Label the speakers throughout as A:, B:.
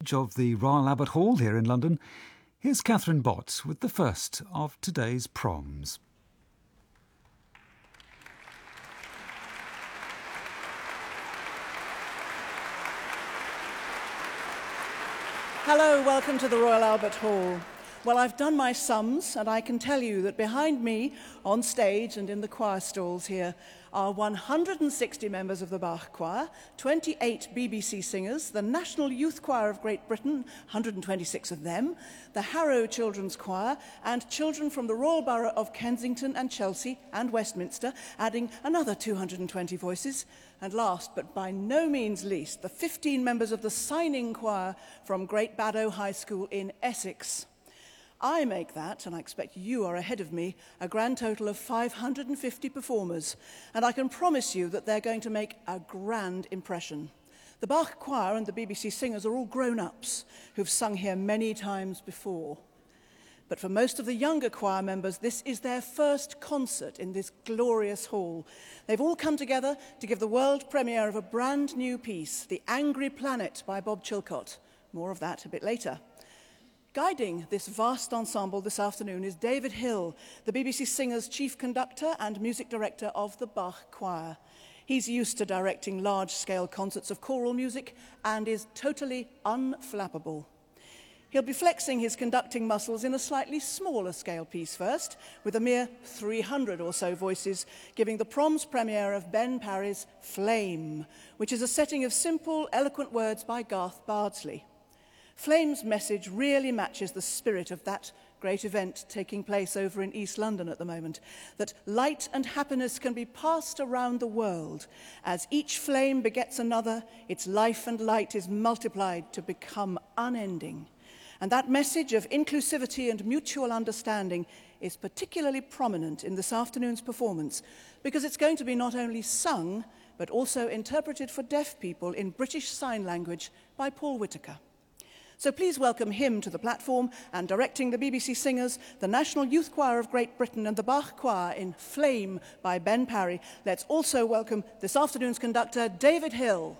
A: stage of the Royal Albert Hall here in London, here's Catherine Bott with the first of today's proms.
B: Hello, welcome to the Royal Albert Hall. Well, I've done my sums, and I can tell you that behind me, on stage and in the choir stalls here, are 160 members of the Bach Choir, 28 BBC singers, the National Youth Choir of Great Britain, 126 of them, the Harrow Children's Choir, and children from the Royal Borough of Kensington and Chelsea and Westminster, adding another 220 voices. And last, but by no means least, the 15 members of the Signing Choir from Great Baddow High School in Essex. I make that, and I expect you are ahead of me, a grand total of 550 performers, and I can promise you that they're going to make a grand impression. The Bach Choir and the BBC singers are all grown-ups who've sung here many times before. But for most of the younger choir members, this is their first concert in this glorious hall. They've all come together to give the world premiere of a brand new piece, The Angry Planet by Bob Chilcott. More of that a bit later. Guiding this vast ensemble this afternoon is David Hill, the BBC Singers' chief conductor and music director of the Bach Choir. He's used to directing large-scale concerts of choral music and is totally unflappable. He'll be flexing his conducting muscles in a slightly smaller scale piece first, with a mere 300 or so voices, giving the proms premiere of Ben Parry's Flame, which is a setting of simple, eloquent words by Garth Bardsley. Flame's message really matches the spirit of that great event taking place over in East London at the moment, that light and happiness can be passed around the world. As each flame begets another, its life and light is multiplied to become unending. And that message of inclusivity and mutual understanding is particularly prominent in this afternoon's performance, because it's going to be not only sung, but also interpreted for deaf people in British Sign Language by Paul Whitaker. So please welcome him to the platform, and directing the BBC Singers, the National Youth Choir of Great Britain and the Bach Choir in Flame by Ben Parry. Let's also welcome this afternoon's conductor, David Hill.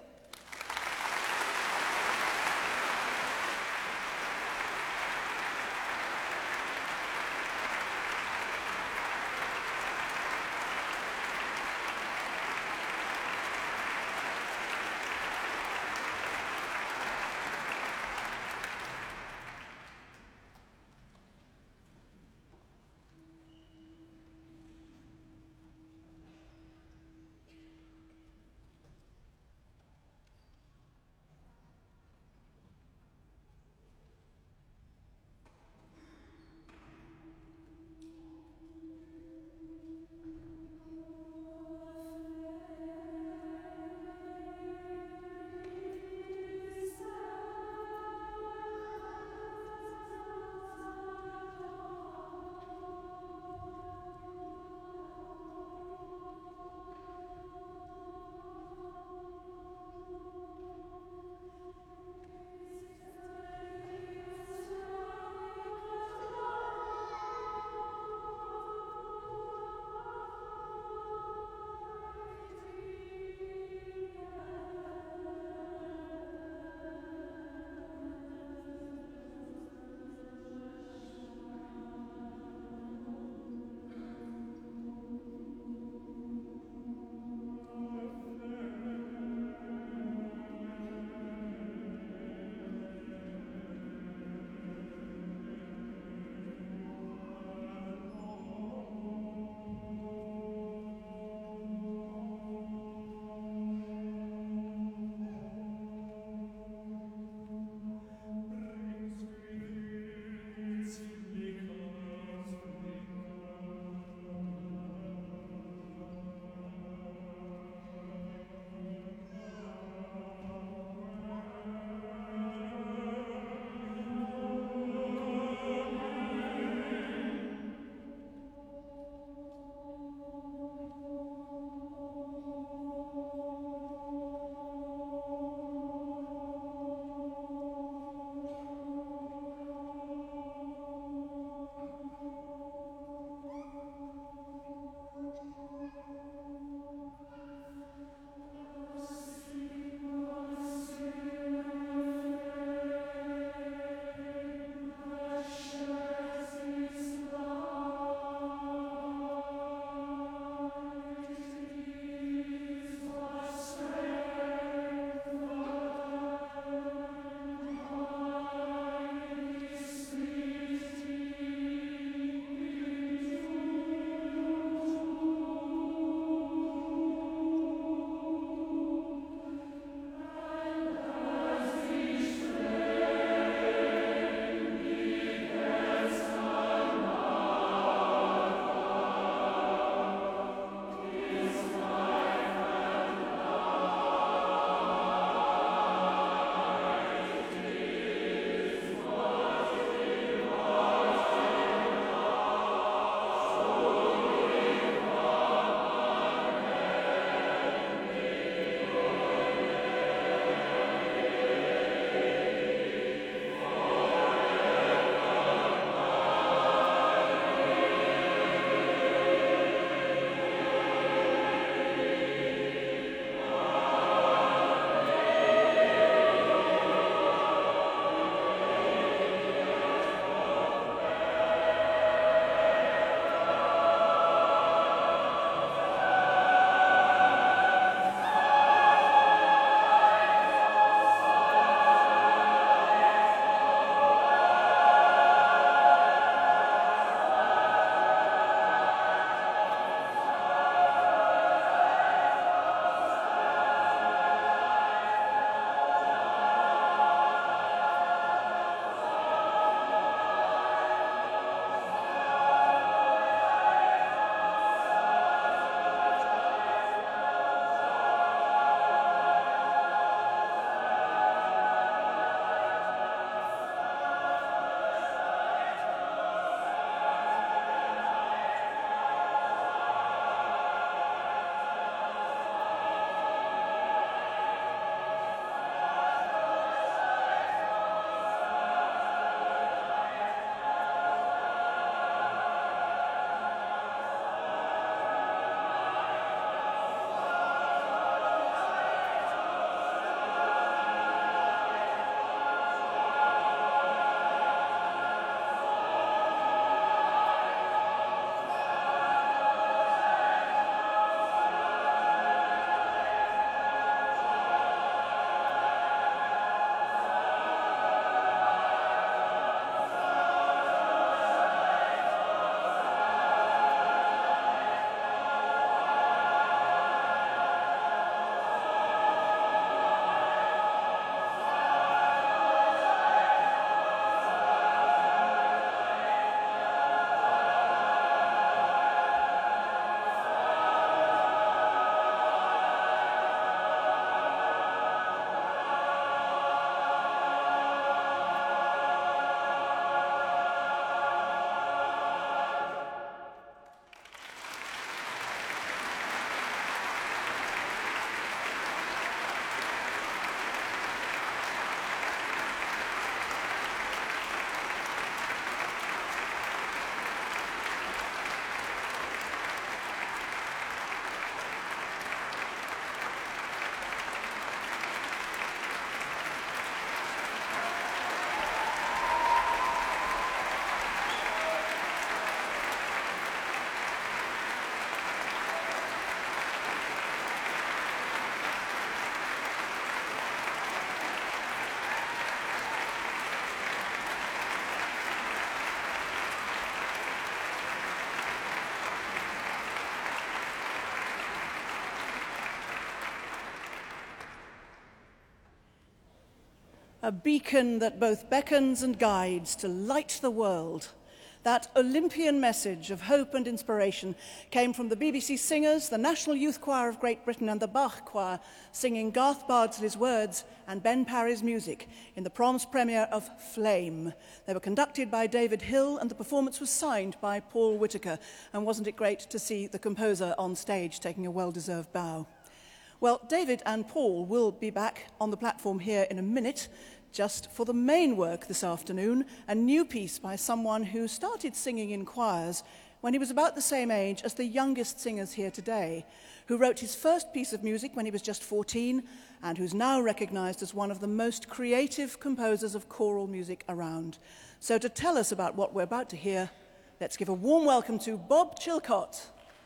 B: a beacon that both beckons and guides to light the world. That Olympian message of hope and inspiration came from the BBC Singers, the National Youth Choir of Great Britain and the Bach Choir, singing Garth Bardsley's words and Ben Parry's music in the Proms premiere of Flame. They were conducted by David Hill and the performance was signed by Paul Whitaker. And wasn't it great to see the composer on stage taking a well-deserved bow? Well, David and Paul will be back on the platform here in a minute, just for the main work this afternoon, a new piece by someone who started singing in choirs when he was about the same age as the youngest singers here today, who wrote his first piece of music when he was just 14 and who's now recognized as one of the most creative composers of choral music around. So to tell us about what we're about to hear, let's give a warm welcome to Bob Chilcott.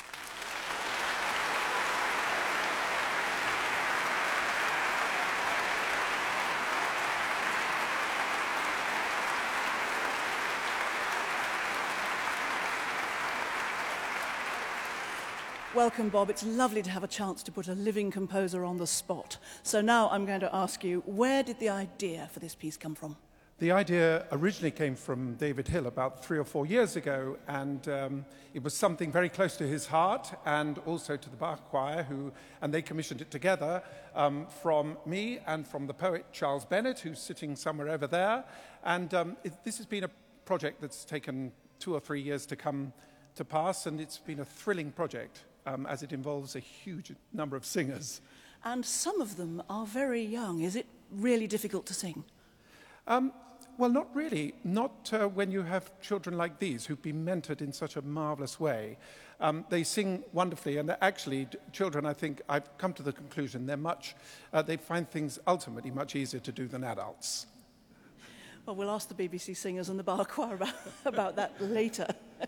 B: Welcome, Bob. It's lovely to have a chance to put a living composer on the spot. So now I'm going to ask you, where did the idea for this piece come from?
C: The idea originally came from David Hill about 3 or 4 years ago, and it was something very close to his heart and also to the Bach Choir, and they commissioned it together from me and from the poet Charles Bennett, who's sitting somewhere over there. And this has been a project that's taken 2 or 3 years to come to pass, and it's been a thrilling project. As it involves a huge number of singers.
B: And some of them are very young. Is it really difficult to sing?
C: Well, not really. Not when you have children like these who've been mentored in such a marvellous way. They sing wonderfully, and actually, children, I think, I've come to the conclusion they find things ultimately much easier to do than adults.
B: Well, we'll ask the BBC Singers and the Bach Choir about that later.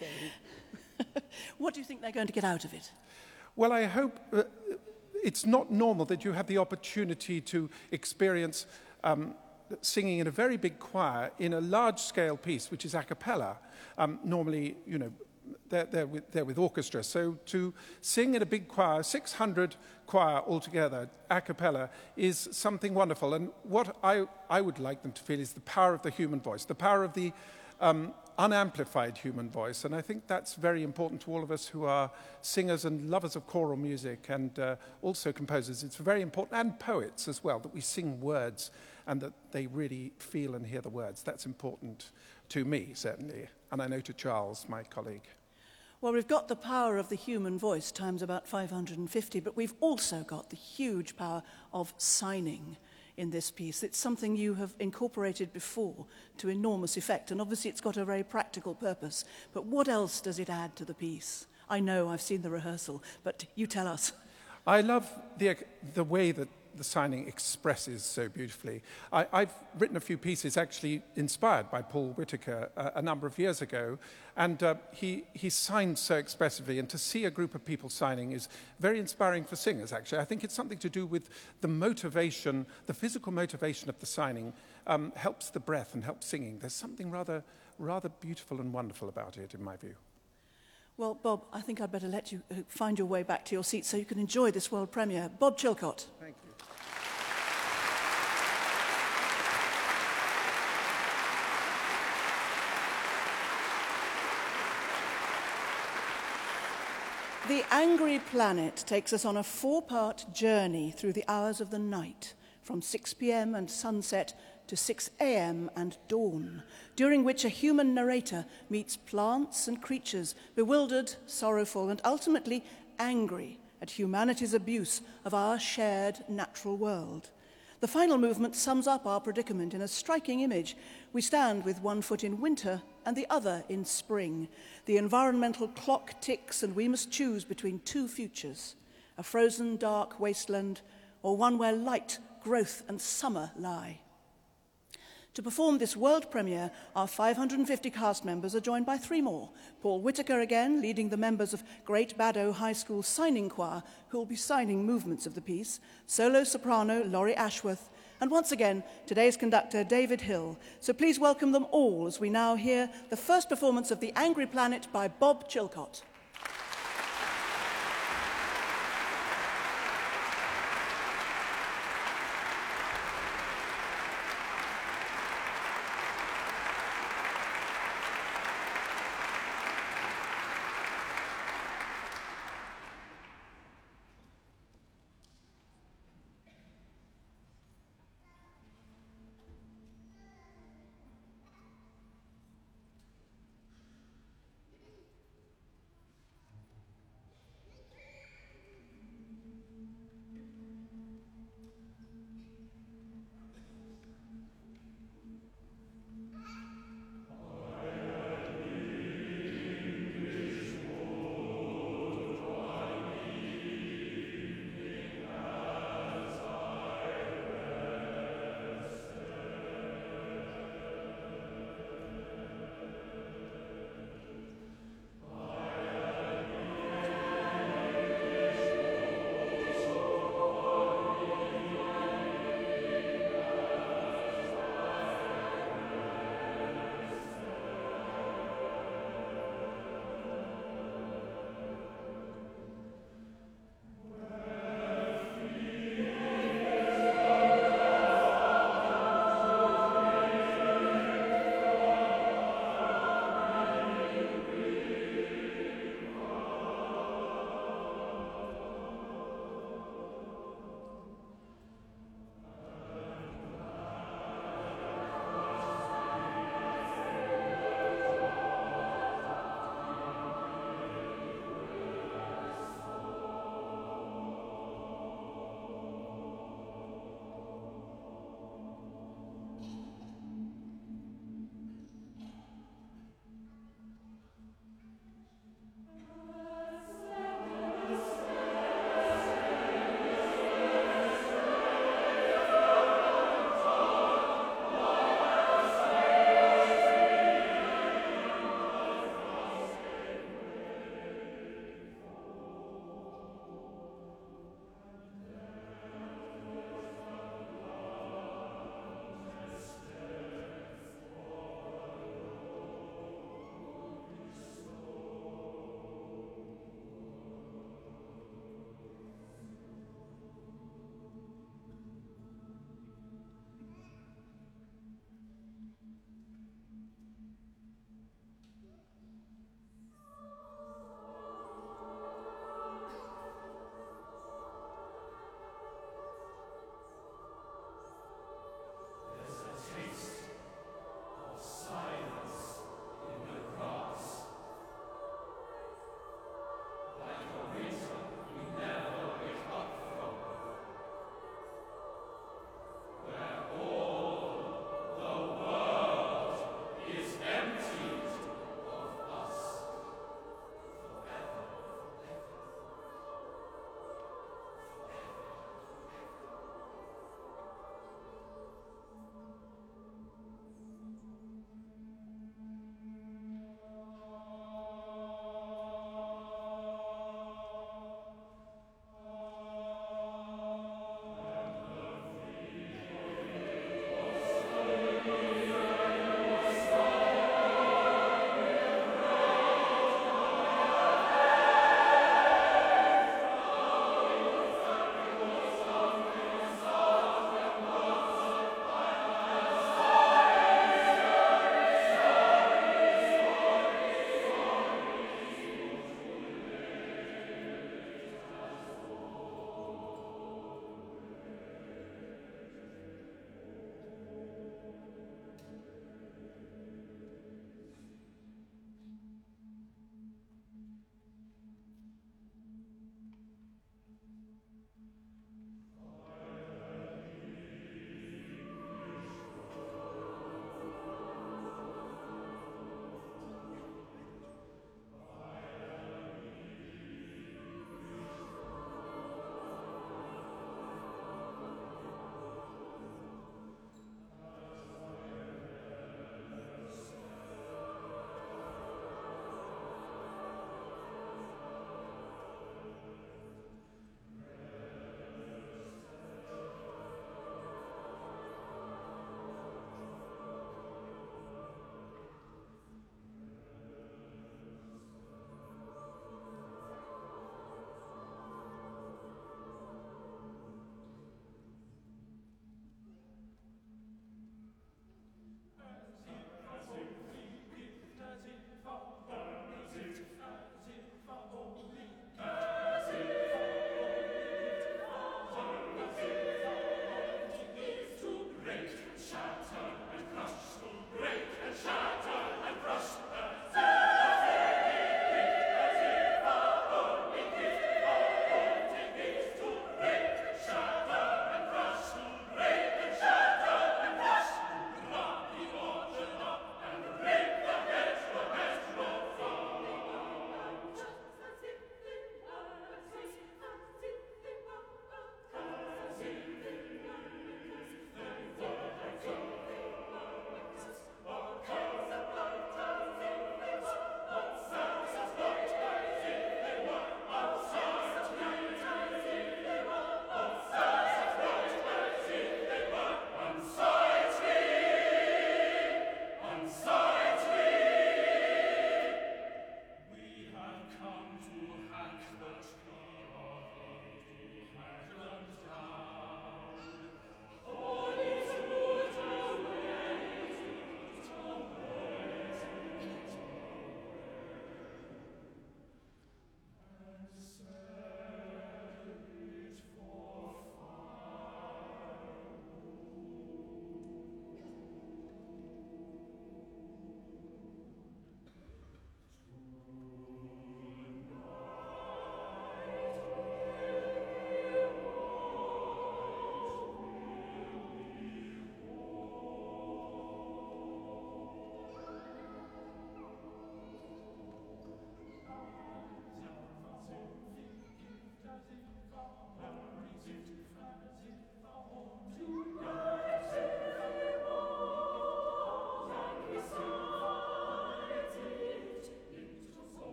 B: What do you think they're going to get out of it?
C: Well, I hope it's not normal that you have the opportunity to experience singing in a very big choir in a large-scale piece, which is a cappella. Normally, you know, they're with orchestra. So to sing in a big choir, 600 choir altogether, a cappella, is something wonderful. And what I would like them to feel is the power of the human voice, the power of the unamplified human voice. And I think that's very important to all of us who are singers and lovers of choral music and also composers. It's very important, and poets as well, that we sing words and that they really feel and hear the words. That's important to me, certainly, and I know to Charles, my colleague.
B: Well, we've got the power of the human voice times about 550, but we've also got the huge power of signing in this piece. It's something you have incorporated before to enormous effect, and obviously it's got a very practical purpose. But what else does it add to the piece? I know, I've seen the rehearsal, but you tell us.
C: I love the way that the signing expresses so beautifully. I've written a few pieces actually inspired by Paul Whitaker a number of years ago, and he signed so expressively, and to see a group of people signing is very inspiring for singers, actually. I think it's something to do with the motivation, the physical motivation of the signing helps the breath and helps singing. There's something rather beautiful and wonderful about it, in my view.
B: Well, Bob, I think I'd better let you find your way back to your seat so you can enjoy this world premiere. Bob Chilcott.
C: Thank you.
B: The Angry Planet takes us on a 4-part journey through the hours of the night, from 6 p.m. and sunset to 6 a.m. and dawn, during which a human narrator meets plants and creatures, bewildered, sorrowful, and ultimately angry at humanity's abuse of our shared natural world. The final movement sums up our predicament in a striking image. We stand with one foot in winter and the other in spring. The environmental clock ticks and we must choose between two futures, a frozen, dark wasteland or one where light, growth and summer lie. To perform this world premiere, our 550 cast members are joined by 3 more. Paul Whitaker again, leading the members of Great Baddow High School Signing Choir, who will be signing movements of the piece, solo soprano Laurie Ashworth, and once again, today's conductor David Hill. So please welcome them all as we now hear the first performance of The Angry Planet by Bob Chilcott.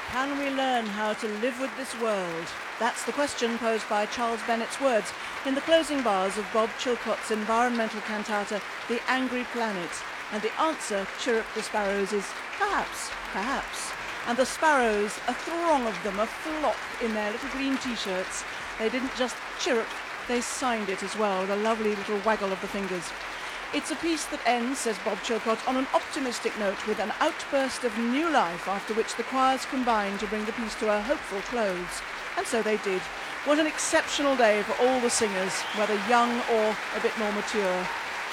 B: Can we learn how to live with this world? That's the question posed by Charles Bennett's words in the closing bars of Bob Chilcott's environmental cantata, The Angry Planet. And the answer, chirrup the sparrows, is perhaps, perhaps. And the sparrows, a throng of them, a flock in their little green T-shirts, they didn't just chirrup, they signed it as well with a lovely little waggle of the fingers. It's a piece that ends, says Bob Chilcott, on an optimistic note with an outburst of new life, after which the choirs combined to bring the piece to a hopeful close. And so they did. What an exceptional day for all the singers, whether young or a bit more mature.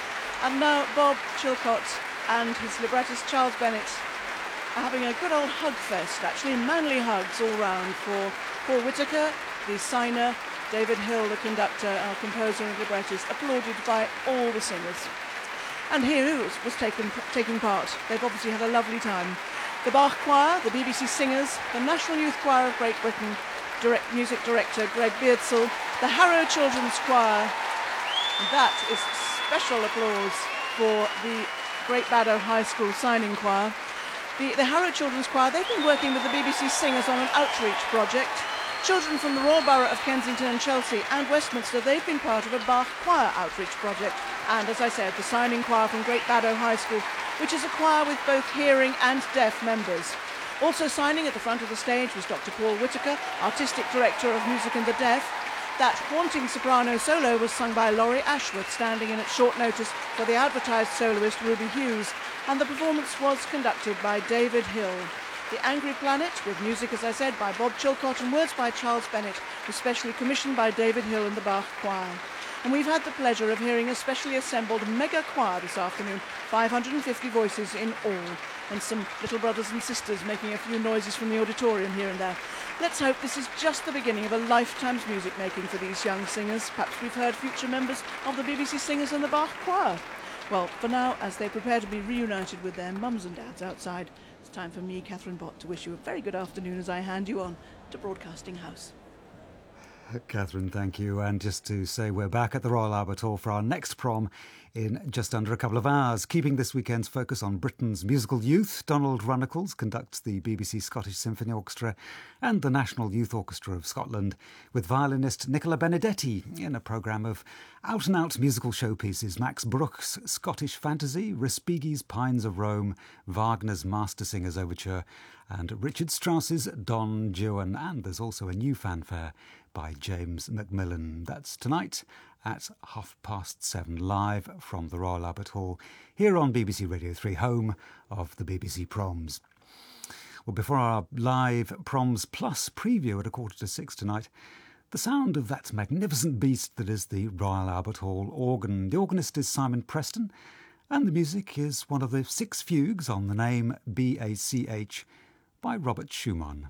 B: And now Bob Chilcott and his librettist Charles Bennett are having a good old hug fest, actually manly hugs all round for Paul Whitaker, the signer, David Hill, the conductor, our composer and librettist, applauded by all the singers. And here who was taking part. They've obviously had a lovely time. The Bach Choir, the BBC Singers, the National Youth Choir of Great Britain, music director Greg Beardsall, the Harrow Children's Choir. And that is special applause for the Great Baddow High School signing choir. The Harrow Children's Choir, they've been working with the BBC Singers on an outreach project. Children from the Royal Borough of Kensington and Chelsea and Westminster, they've been part of a Bach Choir outreach project. And as I said, the signing choir from Great Baddow High School, which is a choir with both hearing and deaf members. Also signing at the front of the stage was Dr. Paul Whitaker, Artistic Director of Music and the Deaf. That haunting soprano solo was sung by Laurie Ashworth, standing in at short notice for the advertised soloist Ruby Hughes. And the performance was conducted by David Hill. The Angry Planet, with music, as I said, by Bob Chilcott and words by Charles Bennett, was specially commissioned by David Hill and the Bach Choir. And we've had the pleasure of hearing a specially assembled mega choir this afternoon, 550 voices in all, and some little brothers and sisters making a few noises from the auditorium here and there. Let's hope this is just the beginning of a lifetime's music making for these young singers. Perhaps we've heard future members of the BBC Singers and the Bach Choir. Well, for now, as they prepare to be reunited with their mums and dads outside, it's time for me, Catherine Bott, to wish you a very good afternoon as I hand you on to Broadcasting House.
A: Catherine, thank you. And just to say, we're back at the Royal Albert Hall for our next prom in just under a couple of hours. Keeping this weekend's focus on Britain's musical youth, Donald Runnicles conducts the BBC Scottish Symphony Orchestra and the National Youth Orchestra of Scotland with violinist Nicola Benedetti in a programme of out-and-out musical showpieces: Max Bruch's Scottish Fantasy, Respighi's Pines of Rome, Wagner's Master Singers Overture and Richard Strauss's Don Juan. And there's also a new fanfare by James Macmillan. That's tonight at 7:30 live from the Royal Albert Hall here on BBC Radio 3, home of the BBC Proms. Well, before our live Proms Plus preview at 6:15 tonight, the sound of that magnificent beast that is the Royal Albert Hall organ. The organist is Simon Preston, and the music is one of the 6 fugues on the name BACH by Robert Schumann.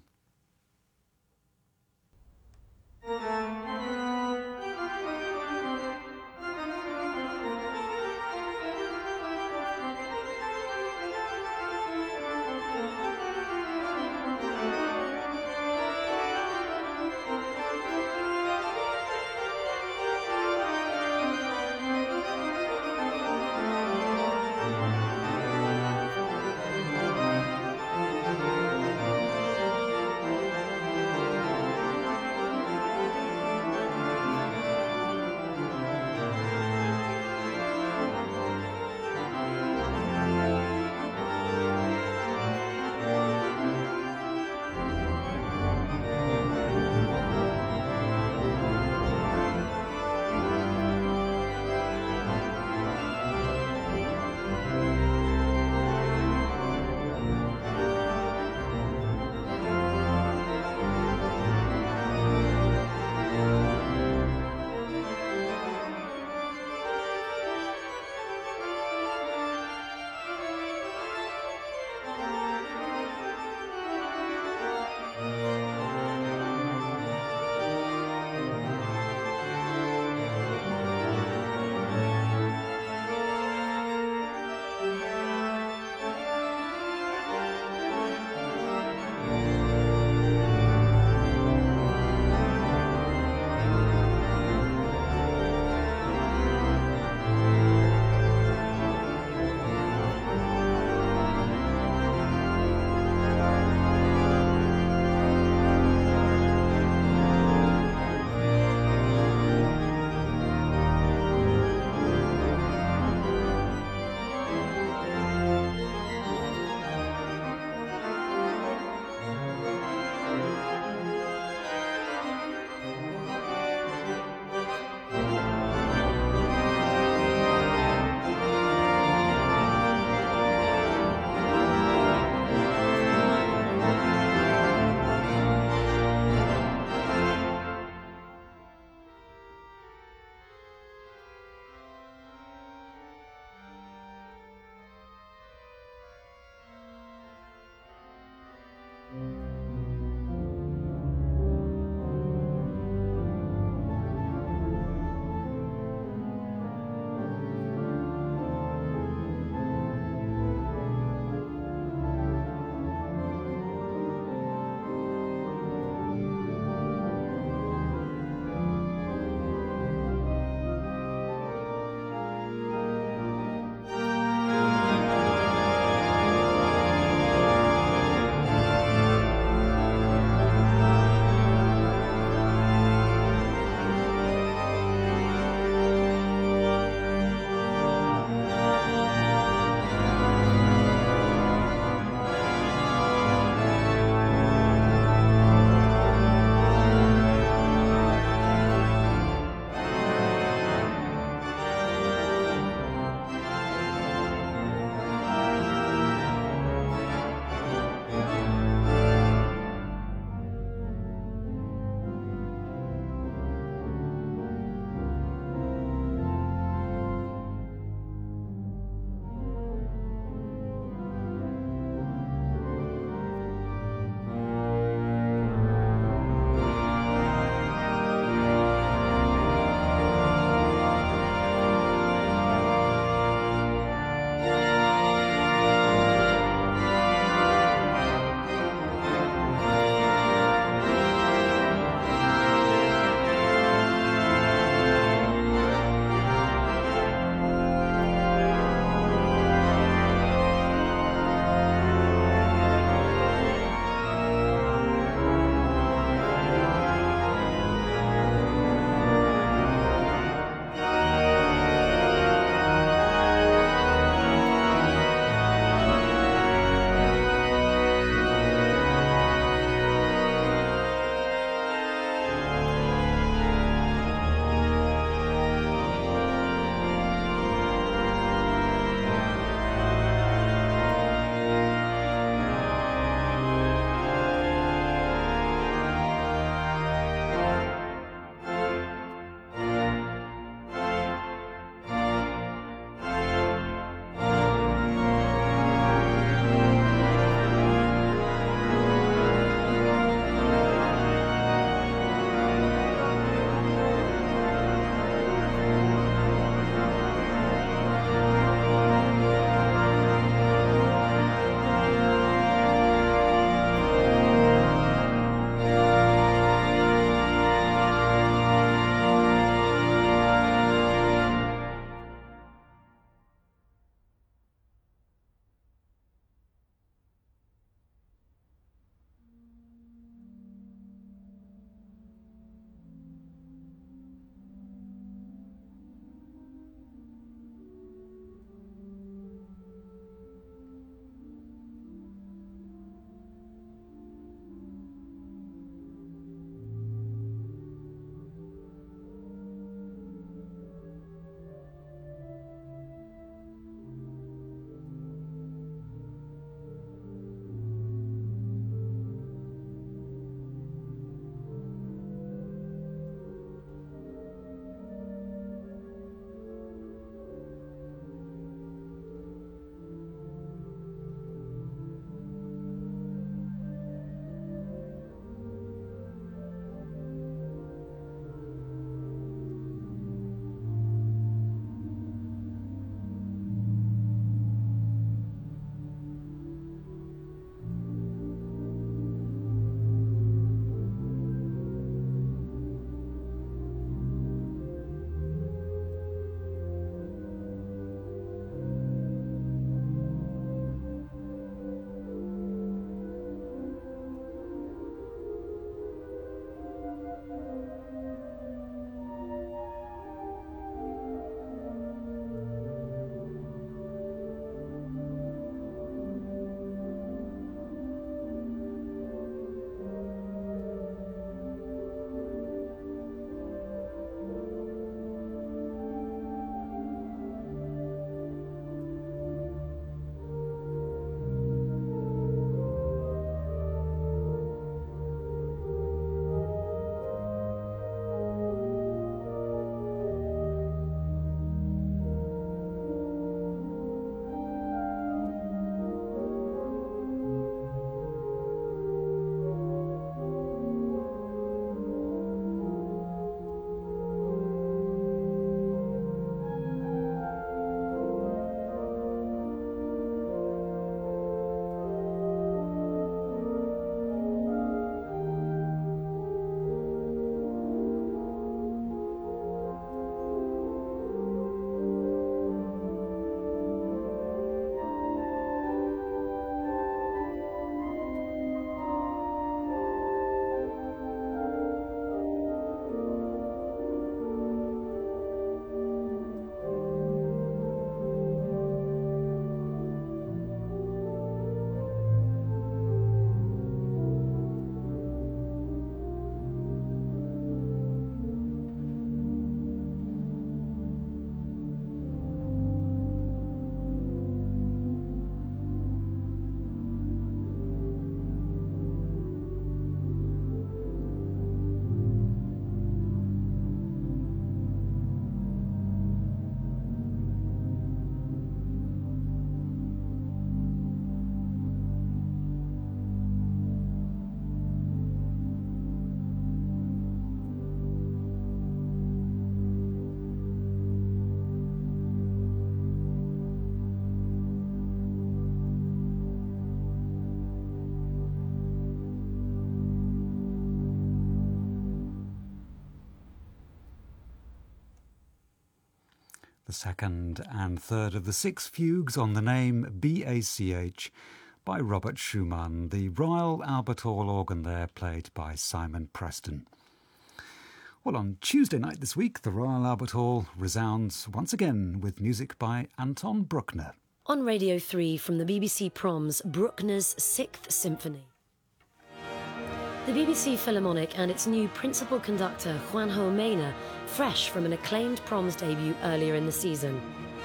A: The second and third of the 6 fugues on the name BACH by Robert Schumann, the Royal Albert Hall organ there played by Simon Preston. Well, on Tuesday night this week, the Royal Albert Hall resounds once again with music by Anton Bruckner.
D: On Radio 3 from the BBC Proms, Bruckner's 6th Symphony. The BBC Philharmonic and its new principal conductor, Juanjo Mena, fresh from an acclaimed Proms debut earlier in the season.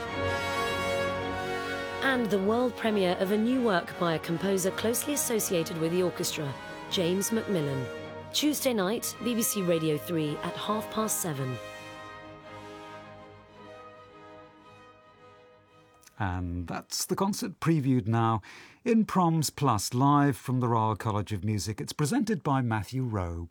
D: And the world premiere of a new work by a composer closely associated with the orchestra, James Macmillan. Tuesday night, BBC Radio 3 at 7:30.
A: And that's the concert previewed now in Proms Plus, live from the Royal College of Music. It's presented by Matthew Rowe.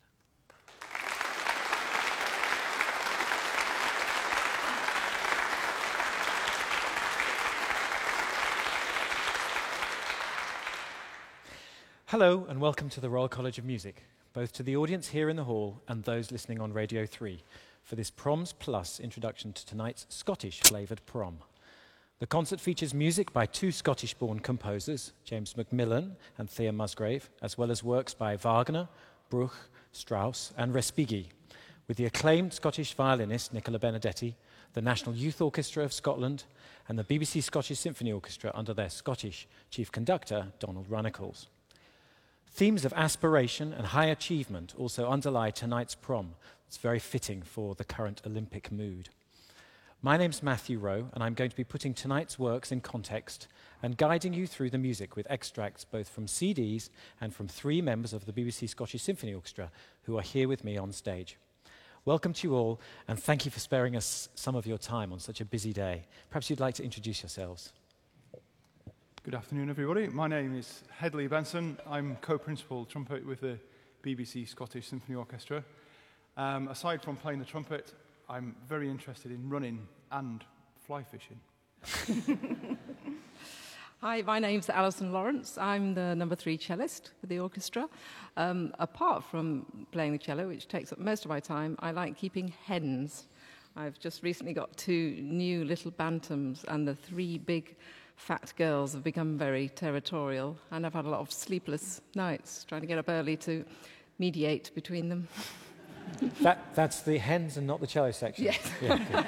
E: Hello and welcome to the Royal College of Music, both to the audience here in the hall and those listening on Radio 3, for this Proms Plus introduction to tonight's Scottish-flavoured prom. The concert features music by 2 Scottish-born composers, James Macmillan and Thea Musgrave, as well as works by Wagner, Bruch, Strauss and Respighi, with the acclaimed Scottish violinist Nicola Benedetti, the National Youth Orchestra of Scotland, and the BBC Scottish Symphony Orchestra under their Scottish chief conductor, Donald Runnicles. Themes of aspiration and high achievement also underlie tonight's prom. It's very fitting for the current Olympic mood. My name's Matthew Rowe, and I'm going to be putting tonight's works in context and guiding you through the music with extracts both from CDs and from 3 members of the BBC Scottish Symphony Orchestra who are here with me on stage. Welcome to you all, and thank you for sparing us some of your time on such a busy day. Perhaps you'd like to introduce yourselves.
F: Good afternoon, everybody. My name is Hedley Benson. I'm co-principal trumpet with the BBC Scottish Symphony Orchestra. Aside from playing the trumpet, I'm very interested in running and fly fishing.
G: Hi, my name's Alison Lawrence. I'm the number 3 cellist with the orchestra. Apart from playing the cello, which takes up most of my time, I like keeping hens. I've just recently got 2 new little bantams, and the 3 big fat girls have become very territorial, and I've had a lot of sleepless nights trying to get up early to mediate between them.
E: That's the hens and not the cello section?
G: Yes.
E: Yeah,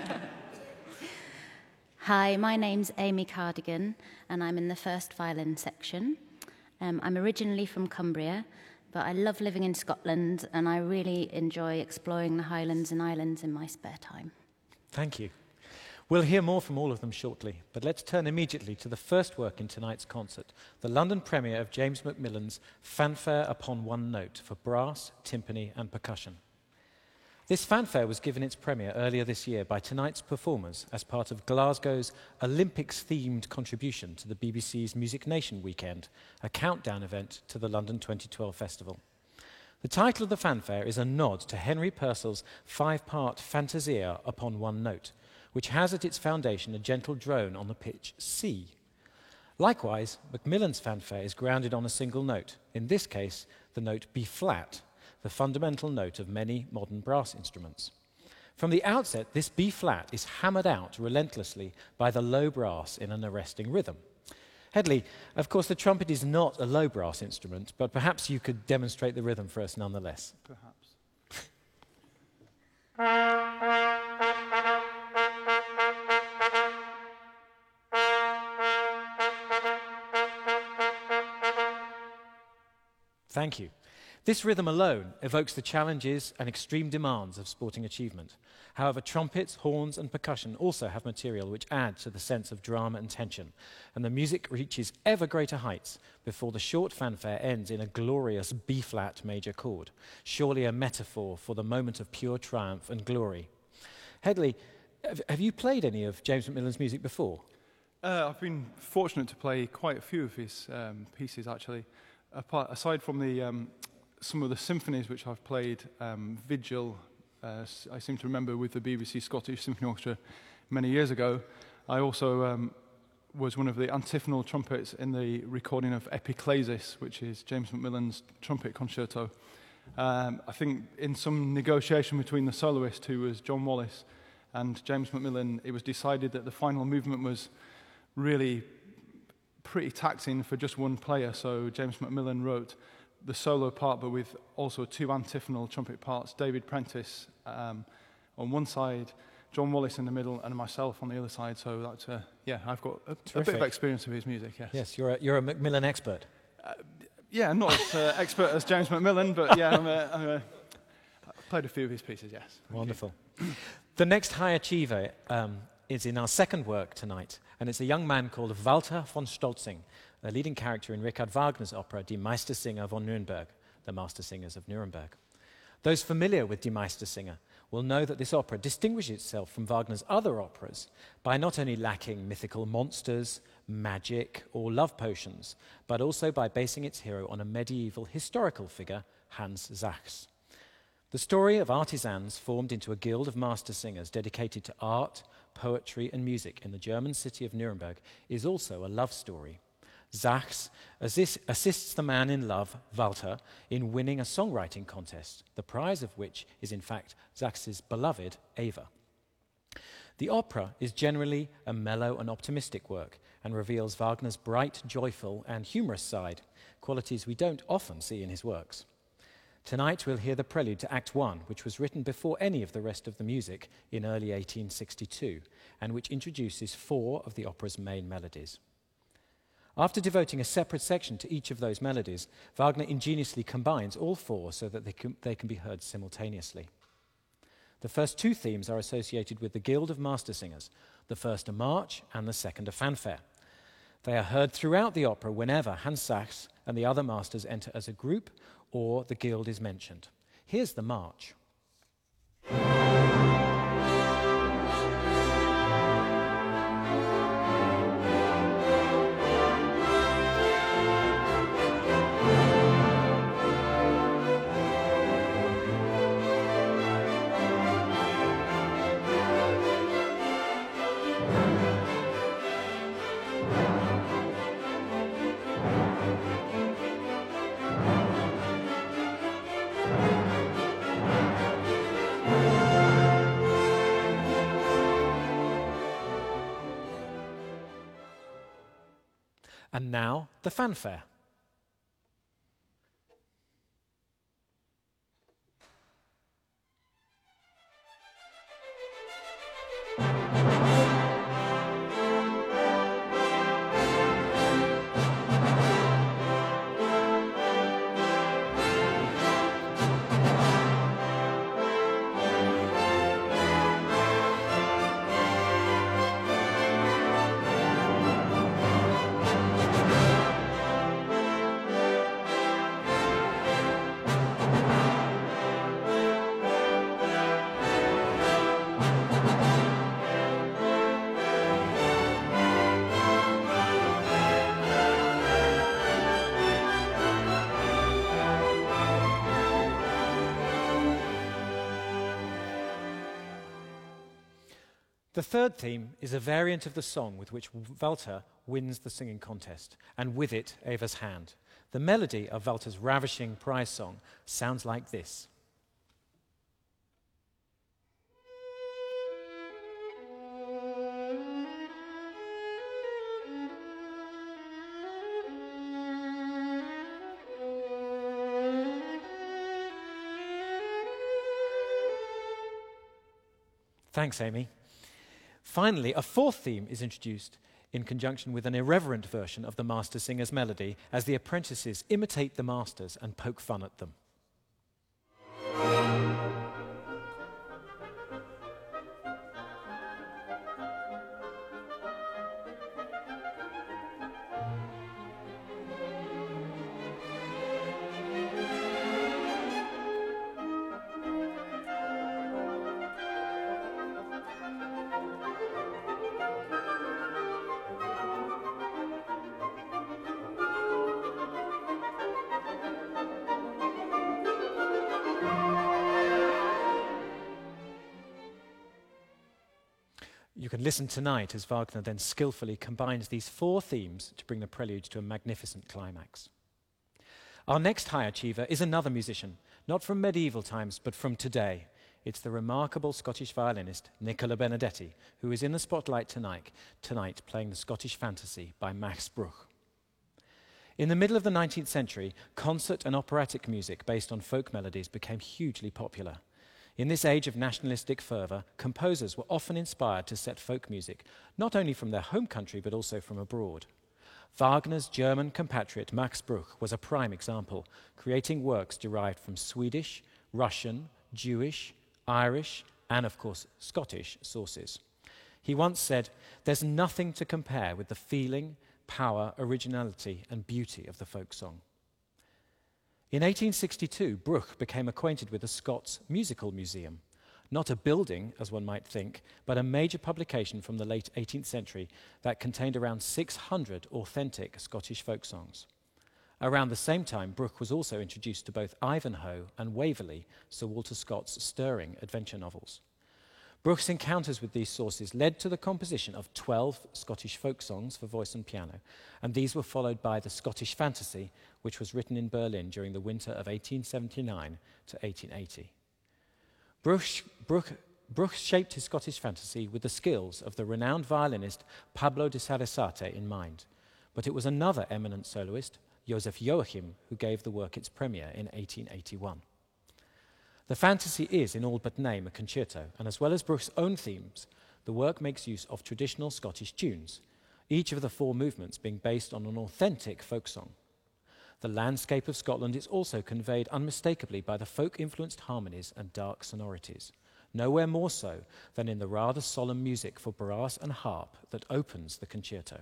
H: Hi, my name's Amy Cardigan, and I'm in the first violin section. I'm originally from Cumbria, but I love living in Scotland, and I really enjoy exploring the Highlands and Islands in my spare time.
E: Thank you. We'll hear more from all of them shortly, but let's turn immediately to the first work in tonight's concert, the London premiere of James Macmillan's Fanfare Upon One Note for brass, timpani and percussion. This fanfare was given its premiere earlier this year by tonight's performers as part of Glasgow's Olympics-themed contribution to the BBC's Music Nation weekend, a countdown event to the London 2012 festival. The title of the fanfare is a nod to Henry Purcell's 5-part Fantasia Upon One Note, which has at its foundation a gentle drone on the pitch C. Likewise, Macmillan's fanfare is grounded on a single note, in this case, the note B-flat, the fundamental note of many modern brass instruments. From the outset, this B-flat is hammered out relentlessly by the low brass in an arresting rhythm. Hedley, of course, the trumpet is not a low brass instrument, but perhaps you could demonstrate the rhythm for us nonetheless.
F: Perhaps.
E: Thank you. This rhythm alone evokes the challenges and extreme demands of sporting achievement. However, trumpets, horns and percussion also have material which add to the sense of drama and tension, and the music reaches ever greater heights before the short fanfare ends in a glorious B-flat major chord, surely a metaphor for the moment of pure triumph and glory. Hedley, have you played any of James Macmillan's music before?
F: I've been fortunate to play quite a few of his pieces, actually. Aside from the some of the symphonies which I've played, Vigil, I seem to remember with the BBC Scottish Symphony Orchestra many years ago. I also was one of the antiphonal trumpets in the recording of Epiclesis, which is James Macmillan's trumpet concerto. I think in some negotiation between the soloist, who was John Wallis, And James Macmillan, it was decided that the final movement was really pretty taxing for just one player, so James Macmillan wrote the solo part, but with also 2 antiphonal trumpet parts, David Prentice on one side, John Wallace in the middle, and myself on the other side. So that's, I've got a bit of experience with his music, yes.
E: Yes, you're a Macmillan expert.
F: Yeah, not as expert as James Macmillan, but yeah, I played a few of his pieces, yes.
E: Wonderful. The next high achiever is in our second work tonight, and it's a young man called Walter von Stolzing, a leading character in Richard Wagner's opera Die Meistersinger von Nürnberg, the Master Singers of Nuremberg. Those familiar with Die Meistersinger will know that this opera distinguishes itself from Wagner's other operas by not only lacking mythical monsters, magic, or love potions, but also by basing its hero on a medieval historical figure, Hans Sachs. The story of artisans formed into a guild of master singers dedicated to art, poetry, and music in the German city of Nuremberg is also a love story. Sachs assists the man in love, Walter, in winning a songwriting contest, the prize of which is in fact Sachs's beloved Eva. The opera is generally a mellow and optimistic work and reveals Wagner's bright, joyful, and humorous side, qualities we don't often see in his works. Tonight we'll hear the prelude to Act 1, which was written before any of the rest of the music in early 1862, and which introduces 4 of the opera's main melodies. After devoting a separate section to each of those melodies, Wagner ingeniously combines all 4 so that they can be heard simultaneously. The first 2 themes are associated with the Guild of Master Singers, the first a march and the second a fanfare. They are heard throughout the opera whenever Hans Sachs and the other masters enter as a group or the guild is mentioned. Here's the march. And now, the fanfare. The third theme is a variant of the song with which Walter wins the singing contest, and with it, Eva's hand. The melody of Walter's ravishing prize song sounds like this. Thanks, Amy. Finally, a 4th theme is introduced in conjunction with an irreverent version of the Master Singer's melody as the apprentices imitate the masters and poke fun at them. You can listen tonight as Wagner then skillfully combines these 4 themes to bring the prelude to a magnificent climax. Our next high achiever is another musician, not from medieval times, but from today. It's the remarkable Scottish violinist Nicola Benedetti, who is in the spotlight tonight playing the Scottish Fantasy by Max Bruch. In the middle of the 19th century, concert and operatic music based on folk melodies became hugely popular. In this age of nationalistic fervour, composers were often inspired to set folk music, not only from their home country but also from abroad. Wagner's German compatriot Max Bruch was a prime example, creating works derived from Swedish, Russian, Jewish, Irish, and of course Scottish sources. He once said, "There's nothing to compare with the feeling, power, originality, and beauty of the folk song." In 1862, Bruch became acquainted with the Scots Musical Museum, not a building, as one might think, but a major publication from the late 18th century that contained around 600 authentic Scottish folk songs. Around the same time, Bruch was also introduced to both Ivanhoe and Waverley, Sir Walter Scott's stirring adventure novels. Bruch's encounters with these sources led to the composition of 12 Scottish folk songs for voice and piano, and these were followed by the Scottish Fantasy, which was written in Berlin during the winter of 1879 to 1880. Bruch shaped his Scottish Fantasy with the skills of the renowned violinist Pablo de Sarasate in mind, but it was another eminent soloist, Joseph Joachim, who gave the work its premiere in 1881. The fantasy is, in all but name, a concerto, and as well as Bruch's own themes, the work makes use of traditional Scottish tunes, each of the 4 movements being based on an authentic folk song. The landscape of Scotland is also conveyed unmistakably by the folk-influenced harmonies and dark sonorities, nowhere more so than in the rather solemn music for brass and harp that opens the concerto.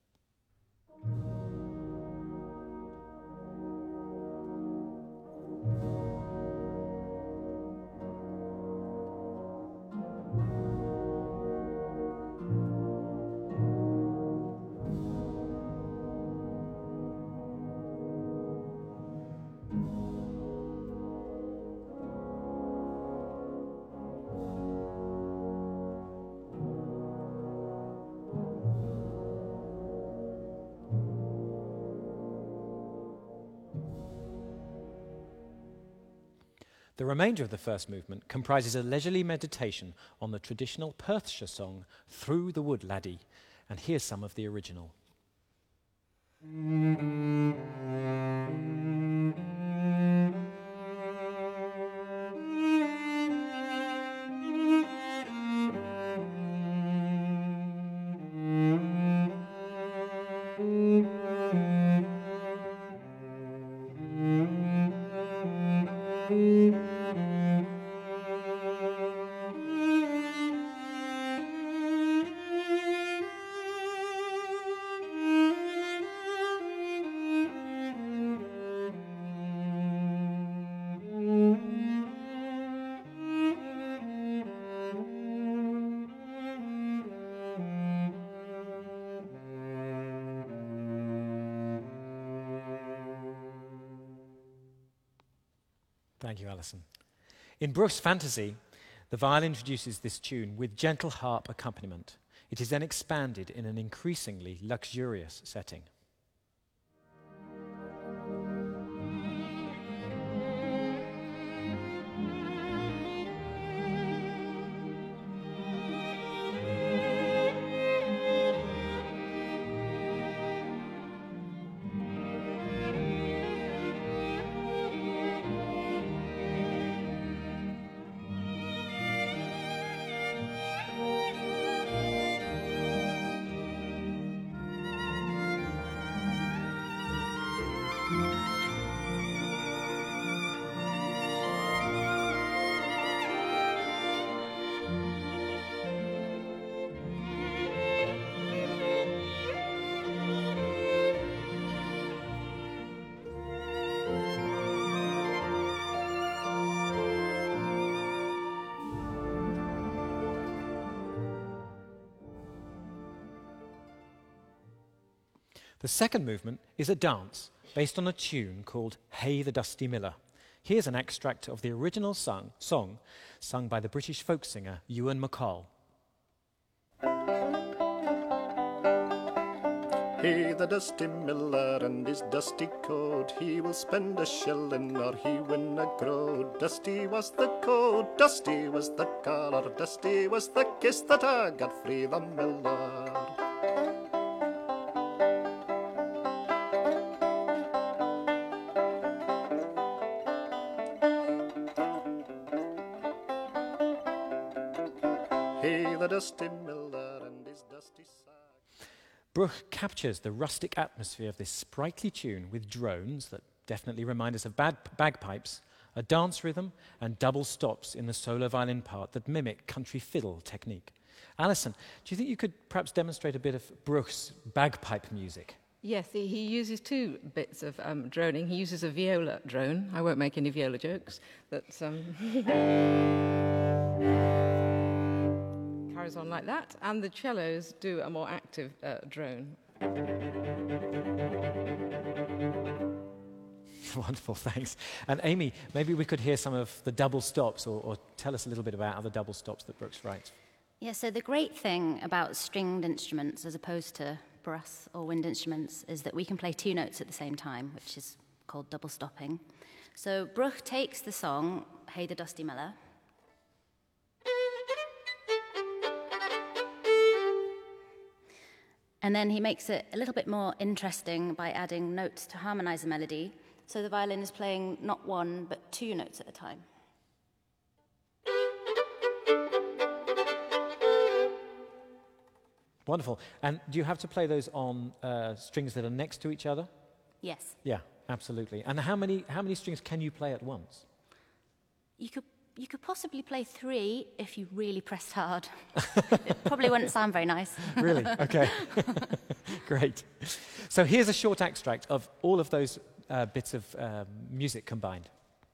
E: The remainder of the first movement comprises a leisurely meditation on the traditional Perthshire song, Through the Wood, Laddie, and here's some of the original. Thank you, Alison. In Bruch's Fantasy, the violin introduces this tune with gentle harp accompaniment. It is then expanded in an increasingly luxurious setting. The second movement is a dance based on a tune called Hey the Dusty Miller. Here's an extract of the original song sung by the British folk singer Ewan MacColl.
I: Hey, the dusty miller and his dusty coat, he will spend a shilling or he win a groat. Dusty was the coat, dusty was the collar, dusty was the kiss that I got frae the miller. Hey, the dusty miller and his dusty sack.
E: Bruch captures the rustic atmosphere of this sprightly tune with drones that definitely remind us of bagpipes, a dance rhythm, and double stops in the solo violin part that mimic country fiddle technique. Alison, do you think you could perhaps demonstrate a bit of Bruch's bagpipe music?
G: Yes, he uses two bits of droning. He uses a viola drone. I won't make any viola jokes. That's carries on like that, and the cellos do a more active drone.
E: Wonderful, thanks. And Amy, maybe we could hear some of the double stops, or tell us a little bit about other double stops that Bruch writes.
H: Yeah, so the great thing about stringed instruments as opposed to brass or wind instruments is that we can play two notes at the same time, which is called double stopping. So Bruch takes the song, Hey the Dusty Miller, and then he makes it a little bit more interesting by adding notes to harmonize the melody. So the violin is playing not one, but two notes at a time.
E: Wonderful. And do you have to play those on strings that are next to each other?
H: Yes.
E: Yeah, absolutely. And how many strings can you play at once?
H: You could possibly play three if you really pressed hard. It probably wouldn't sound very nice.
E: Really? Okay. Great. So here's a short extract of all of those bits of music combined.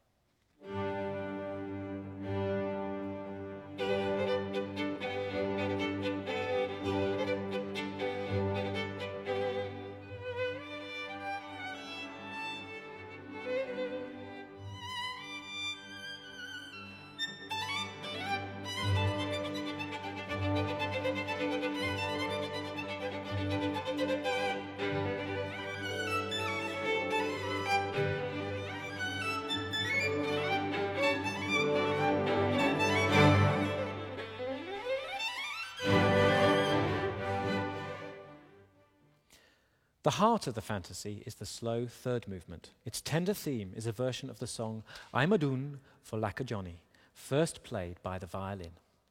E: The heart of the fantasy is the slow third movement. Its tender theme is a version of the song I'm a Doon for Lack a Johnny, first played by the violin.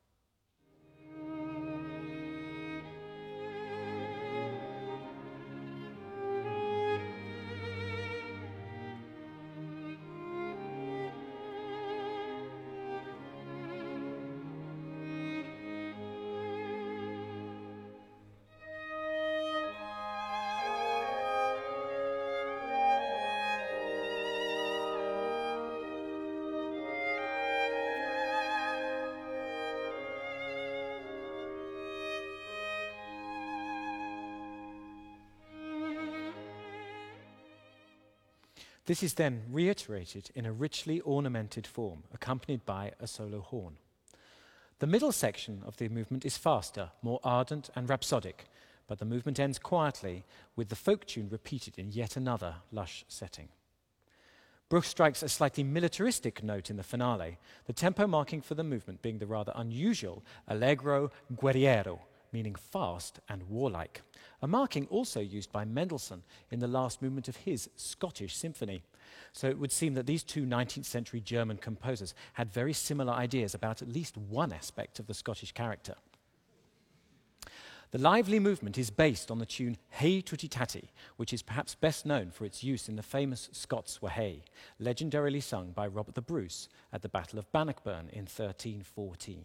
E: This is then reiterated in a richly ornamented form, accompanied by a solo horn. The middle section of the movement is faster, more ardent and rhapsodic, but the movement ends quietly, with the folk tune repeated in yet another lush setting. Bruch strikes a slightly militaristic note in the finale, the tempo marking for the movement being the rather unusual allegro guerriero, meaning fast and warlike, a marking also used by Mendelssohn in the last movement of his Scottish symphony. So it would seem that these two 19th century German composers had very similar ideas about at least one aspect of the Scottish character. The lively movement is based on the tune Hey Tutti Tatti, which is perhaps best known for its use in the famous Scots Wha Hey, legendarily sung by Robert the Bruce at the Battle of Bannockburn in 1314.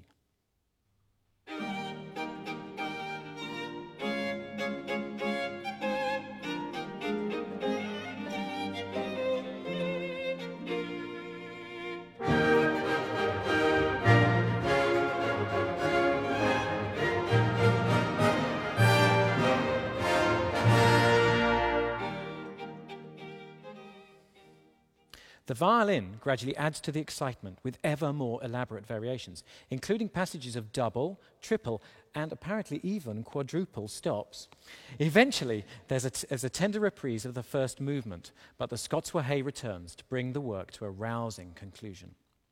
E: The violin gradually adds to the excitement with ever more elaborate variations, including passages of double, triple, and apparently even quadruple stops. Eventually, there's a tender reprise of the first movement, but the Scotswahey returns to bring the work to a rousing conclusion.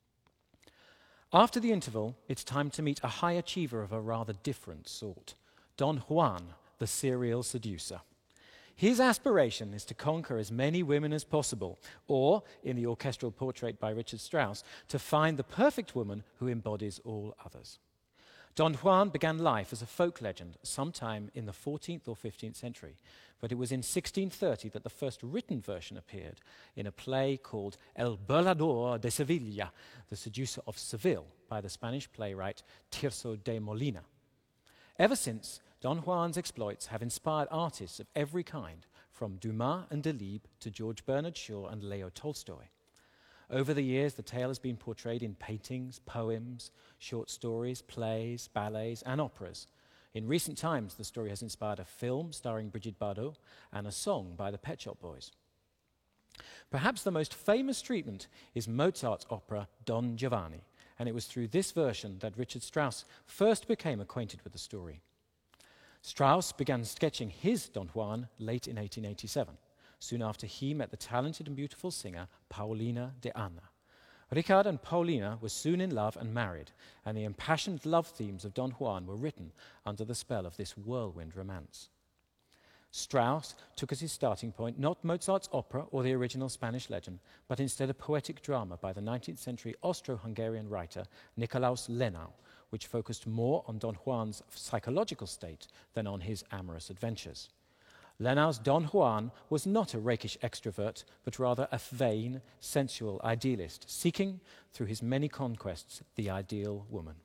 E: After the interval, it's time to meet a high achiever of a rather different sort, Don Juan, the serial seducer. His aspiration is to conquer as many women as possible, or, in the orchestral portrait by Richard Strauss, to find the perfect woman who embodies all others. Don Juan began life as a folk legend sometime in the 14th or 15th century, but it was in 1630 that the first written version appeared in a play called El Burlador de Sevilla, The Seducer of Seville, by the Spanish playwright Tirso de Molina. Ever since, Don Juan's exploits have inspired artists of every kind, from Dumas and Delibes to George Bernard Shaw and Leo Tolstoy. Over the years, the tale has been portrayed in paintings, poems, short stories, plays, ballets, and operas. In recent times, the story has inspired a film starring Brigitte Bardot and a song by the Pet Shop Boys. Perhaps the most famous treatment is Mozart's opera Don Giovanni, and it was through this version that Richard Strauss first became acquainted with the story. Strauss began sketching his Don Juan late in 1887, soon after he met the talented and beautiful singer Paulina de Anna. Richard and Paulina were soon in love and married, and the impassioned love themes of Don Juan were written under the spell of this whirlwind romance. Strauss took as his starting point not Mozart's opera or the original Spanish legend, but instead a poetic drama by the 19th century Austro-Hungarian writer Nikolaus Lenau, which focused more on Don Juan's psychological state than on his amorous adventures. Lenau's Don Juan was not a rakish extrovert, but rather a vain, sensual idealist, seeking, through his many conquests, the ideal woman.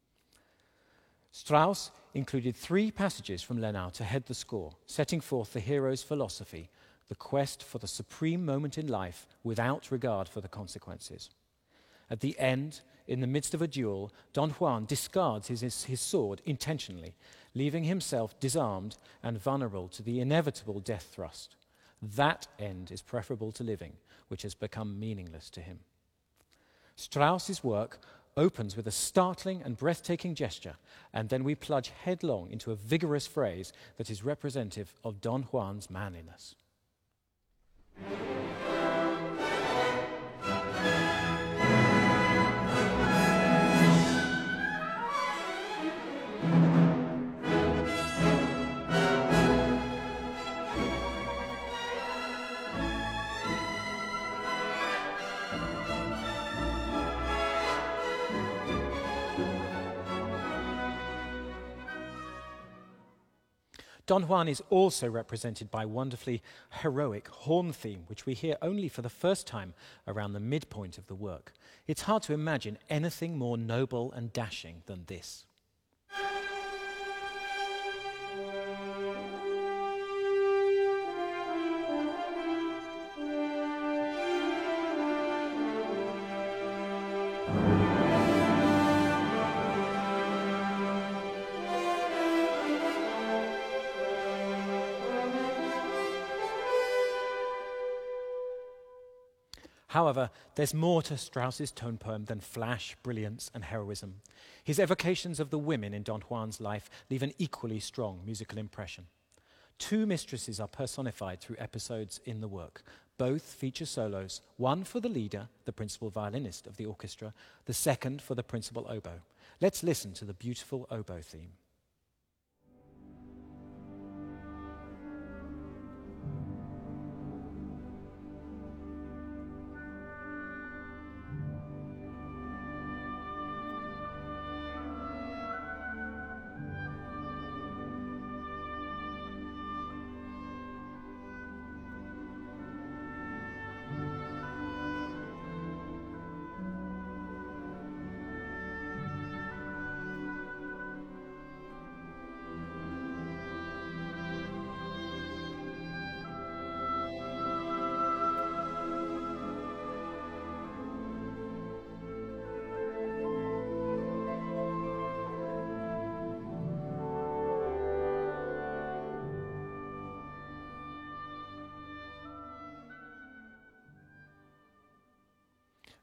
E: Strauss included 3 passages from Lenau to head the score, setting forth the hero's philosophy, the quest for the supreme moment in life without regard for the consequences. At the end, in the midst of a duel, Don Juan discards his sword intentionally, leaving himself disarmed and vulnerable to the inevitable death thrust. That end is preferable to living, which has become meaningless to him. Strauss's work opens with a startling and breathtaking gesture, and then we plunge headlong into a vigorous phrase that is representative of Don Juan's manliness. Don Juan is also represented by a wonderfully heroic horn theme, which we hear only for the first time around the midpoint of the work. It's hard to imagine anything more noble and dashing than this. However, there's more to Strauss's tone poem than flash, brilliance, and heroism. His evocations of the women in Don Juan's life leave an equally strong musical impression. 2 mistresses are personified through episodes in the work. Both feature solos, one for the leader, the principal violinist of the orchestra, the second for the principal oboe. Let's listen to the beautiful oboe theme.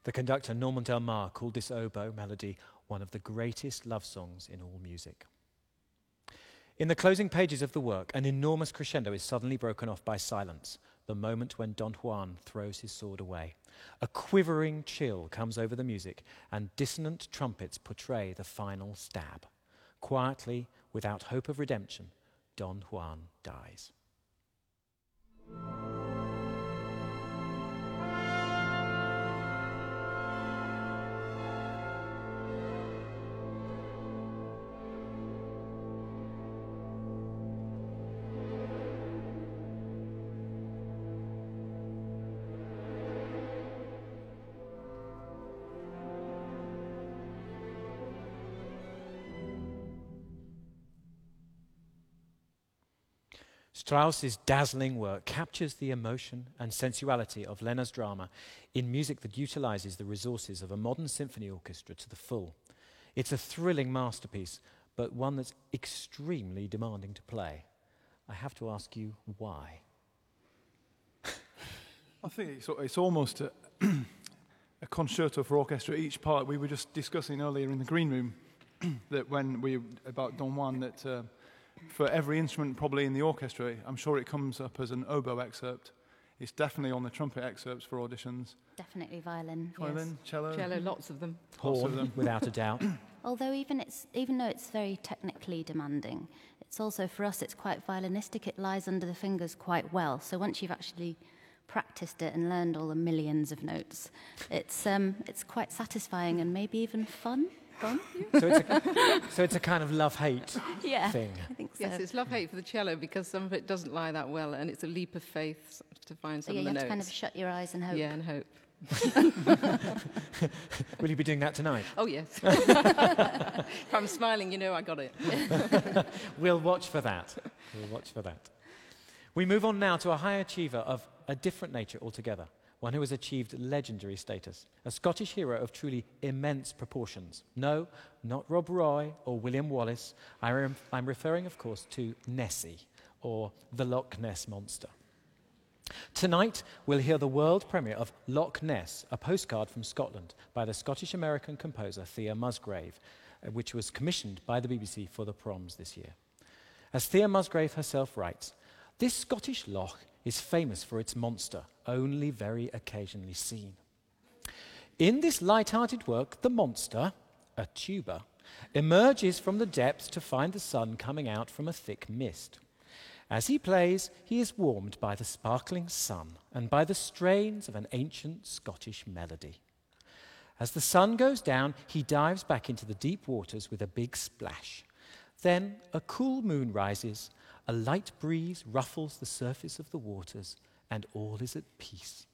E: The conductor Normand Delmar called this oboe melody one of the greatest love songs in all music. In the closing pages of the work, an enormous crescendo is suddenly broken off by silence, the moment when Don Juan throws his sword away. A quivering chill comes over the music, and dissonant trumpets portray the final stab. Quietly, without hope of redemption, Don Juan dies. Strauss's dazzling work captures the emotion and sensuality of Lena's drama in music that utilizes the resources of a modern symphony orchestra to the full. It's a thrilling masterpiece, but one that's extremely demanding to play. I have to ask you why.
F: I think it's almost a concerto for orchestra. Each part, we were just discussing earlier in the green room that about Don Juan, that for every instrument probably in the orchestra, I'm sure it comes up as an oboe excerpt. It's definitely on the trumpet excerpts for auditions.
H: Definitely violin.
F: Violin,
H: yes.
G: Cello, lots of them.
E: Horn, without a doubt.
H: Although even though it's very technically demanding, it's also, for us, it's quite violinistic. It lies under the fingers quite well. So once you've actually practiced it and learned all the millions of notes, it's quite satisfying and maybe even fun.
E: So it's a kind of love-hate thing.
H: I think so.
G: Yes, it's love-hate for the cello because some of it doesn't lie that well, and it's a leap of faith to find some of the notes.
H: You have to kind of shut your eyes and hope.
G: Yeah, and hope.
E: Will you be doing that tonight?
G: Oh, yes. If I'm smiling, you know I got it.
E: We'll watch for that. We move on now to a high achiever of a different nature altogether, one who has achieved legendary status, a Scottish hero of truly immense proportions. No, not Rob Roy or William Wallace. I'm referring, of course, to Nessie, or the Loch Ness Monster. Tonight, we'll hear the world premiere of Loch Ness, a postcard from Scotland by the Scottish-American composer Thea Musgrave, which was commissioned by the BBC for the Proms this year. As Thea Musgrave herself writes, this Scottish loch is famous for its monster, only very occasionally seen. In this light-hearted work, the monster, a tuba, emerges from the depths to find the sun coming out from a thick mist. As he plays, he is warmed by the sparkling sun and by the strains of an ancient Scottish melody. As the sun goes down, he dives back into the deep waters with a big splash. Then a cool moon rises, a light breeze ruffles the surface of the waters, and all is at peace.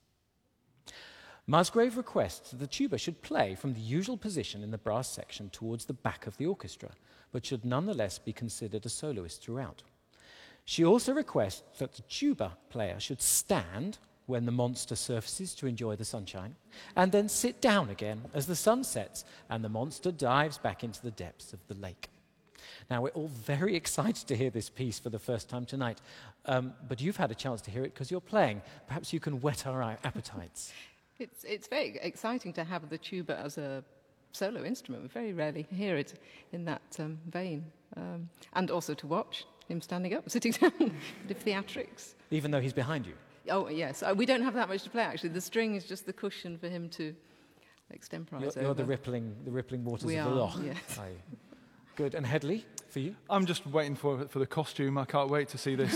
E: Musgrave requests that the tuba should play from the usual position in the brass section towards the back of the orchestra, but should nonetheless be considered a soloist throughout. She also requests that the tuba player should stand when the monster surfaces to enjoy the sunshine, and then sit down again as the sun sets and the monster dives back into the depths of the lake. Now, we're all very excited to hear this piece for the first time tonight, but you've had a chance to hear it because you're playing. Perhaps you can whet our appetites.
G: It's very exciting to have the tuba as a solo instrument. We very rarely hear it in that vein. And also to watch him standing up, sitting down, the theatrics.
E: Even though he's behind you?
G: Oh, yes. We don't have that much to play, actually. The string is just the cushion for him to extemporize
E: You're the rippling waters
G: we
E: of the loch.
G: Yes.
E: Good. And Headley, for you?
F: I'm just waiting for the costume. I can't wait to see this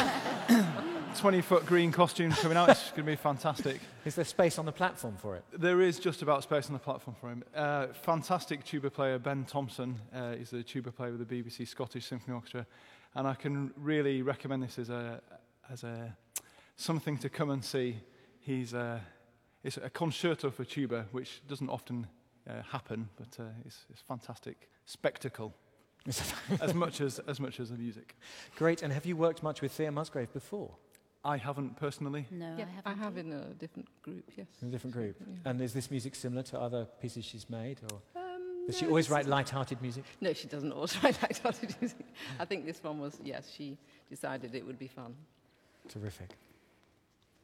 F: 20-foot green costume coming out. It's going to be fantastic.
E: Is there space on the platform for it?
F: There is just about space on the platform for him. Fantastic tuba player, Ben Thompson, is the tuba player with the BBC Scottish Symphony Orchestra. And I can really recommend this as a something to come and see. It's a concerto for tuba, which doesn't often happen, but it's fantastic spectacle, as much as the music.
E: Great. And have you worked much with Thea Musgrave before?
F: I haven't personally.
H: No,
G: Yeah,
H: I haven't.
G: I have in a different group, yes.
E: In a different group.
G: Yeah.
E: And is this music similar to other pieces she's made, or does she always write light-hearted music?
G: No, she doesn't always write light-hearted music. I think this one was, yes, she decided it would be fun.
E: Terrific.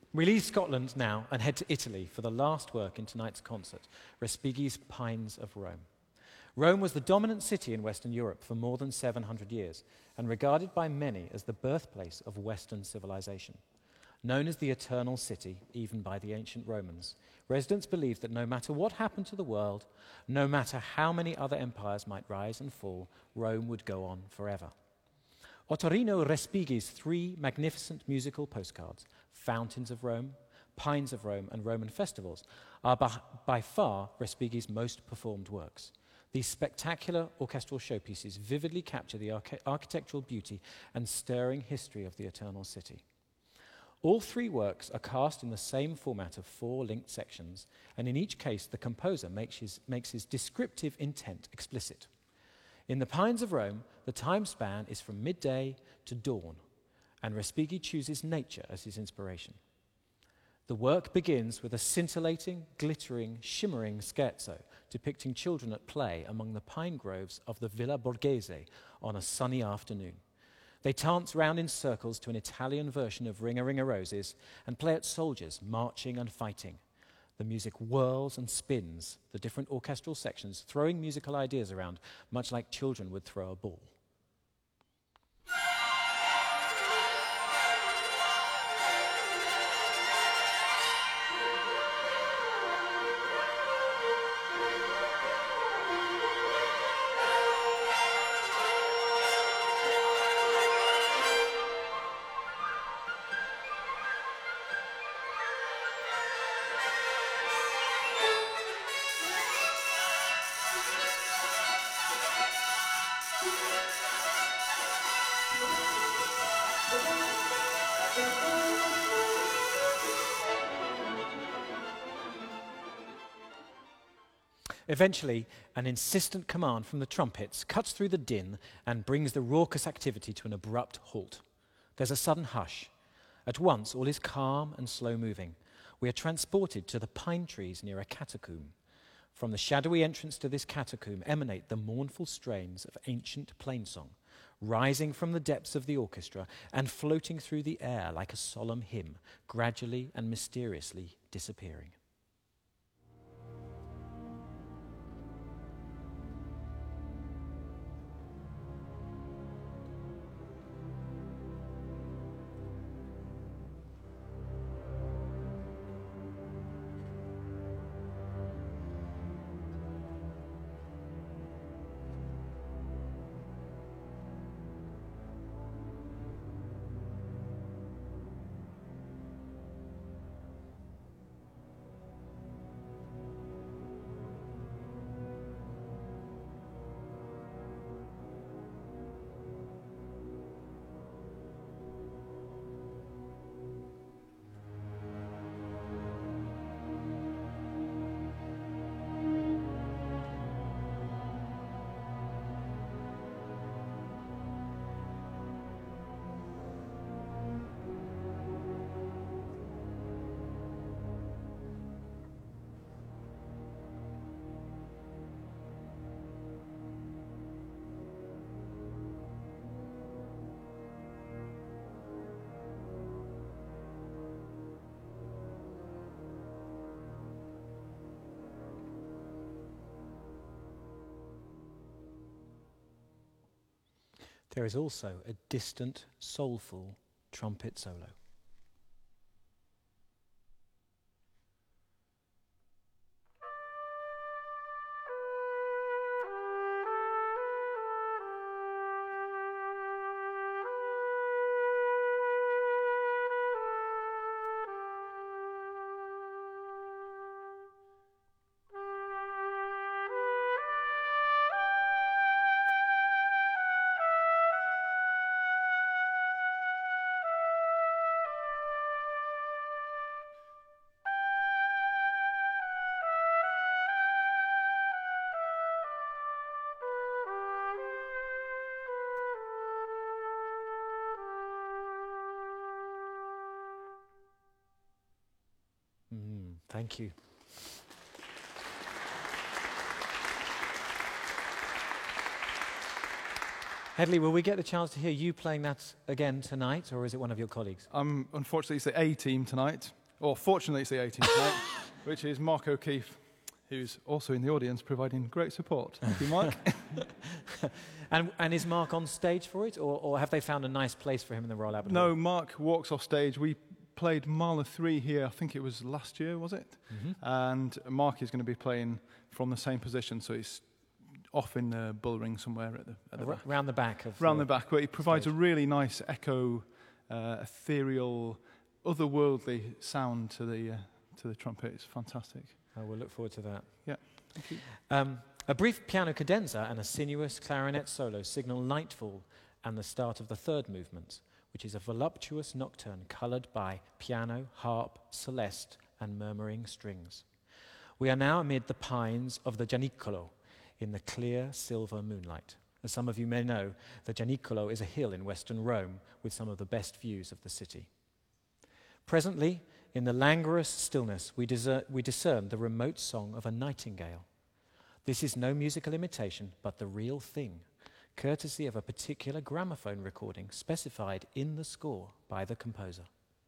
E: We leave Scotland now and head to Italy for the last work in tonight's concert, Respighi's Pines of Rome. Rome was the dominant city in Western Europe for more than 700 years and regarded by many as the birthplace of Western civilization. Known as the Eternal City, even by the ancient Romans, residents believed that no matter what happened to the world, no matter how many other empires might rise and fall, Rome would go on forever. Ottorino Respighi's 3 magnificent musical postcards, Fountains of Rome, Pines of Rome, and Roman Festivals, are by far Respighi's most performed works. These spectacular orchestral showpieces vividly capture the architectural beauty and stirring history of the Eternal City. All 3 works are cast in the same format of 4 linked sections, and in each case the composer makes his descriptive intent explicit. In the Pines of Rome, the time span is from midday to dawn, and Respighi chooses nature as his inspiration. The work begins with a scintillating, glittering, shimmering scherzo depicting children at play among the pine groves of the Villa Borghese on a sunny afternoon. They dance round in circles to an Italian version of Ring a Ring a Roses and play at soldiers marching and fighting. The music whirls and spins the different orchestral sections, throwing musical ideas around, much like children would throw a ball. Eventually, an insistent command from the trumpets cuts through the din and brings the raucous activity to an abrupt halt. There's a sudden hush. At once, all is calm and slow-moving. We are transported to the pine trees near a catacomb. From the shadowy entrance to this catacomb emanate the mournful strains of ancient plainsong, rising from the depths of the orchestra and floating through the air like a solemn hymn, gradually and mysteriously disappearing. There is also a distant, soulful trumpet solo. Thank you. Hedley, will we get the chance to hear you playing that again tonight, or is it one of your colleagues?
F: Unfortunately, it's the A team tonight. Or fortunately, it's the 18th tonight, which is Mark O'Keefe, who's also in the audience providing great support. Thank you, Mark.
E: And is Mark on stage for it, or have they found a nice place for him in the Royal Albert Hall?
F: No, Mark walks off stage. We played Mahler 3 here, I think it was last year, was it?
E: Mm-hmm.
F: And Mark is going to be playing from the same position, so he's off in the bull ring somewhere at the back.
E: Round the back of
F: Round the back, but he provides
E: stage.
F: a really nice echo, ethereal, otherworldly sound to the trumpet. It's fantastic.
E: Oh, we'll look forward to that.
F: Yeah, thank you.
E: A brief piano cadenza and a sinuous clarinet solo signal nightfall and the start of the third movement, which is a voluptuous nocturne coloured by piano, harp, celeste, and murmuring strings. We are now amid the pines of the Gianicolo in the clear silver moonlight. As some of you may know, the Gianicolo is a hill in western Rome with some of the best views of the city. Presently, in the languorous stillness, we discern the remote song of a nightingale. This is no musical imitation, but the real thing, courtesy of a particular gramophone recording specified in the score by the composer.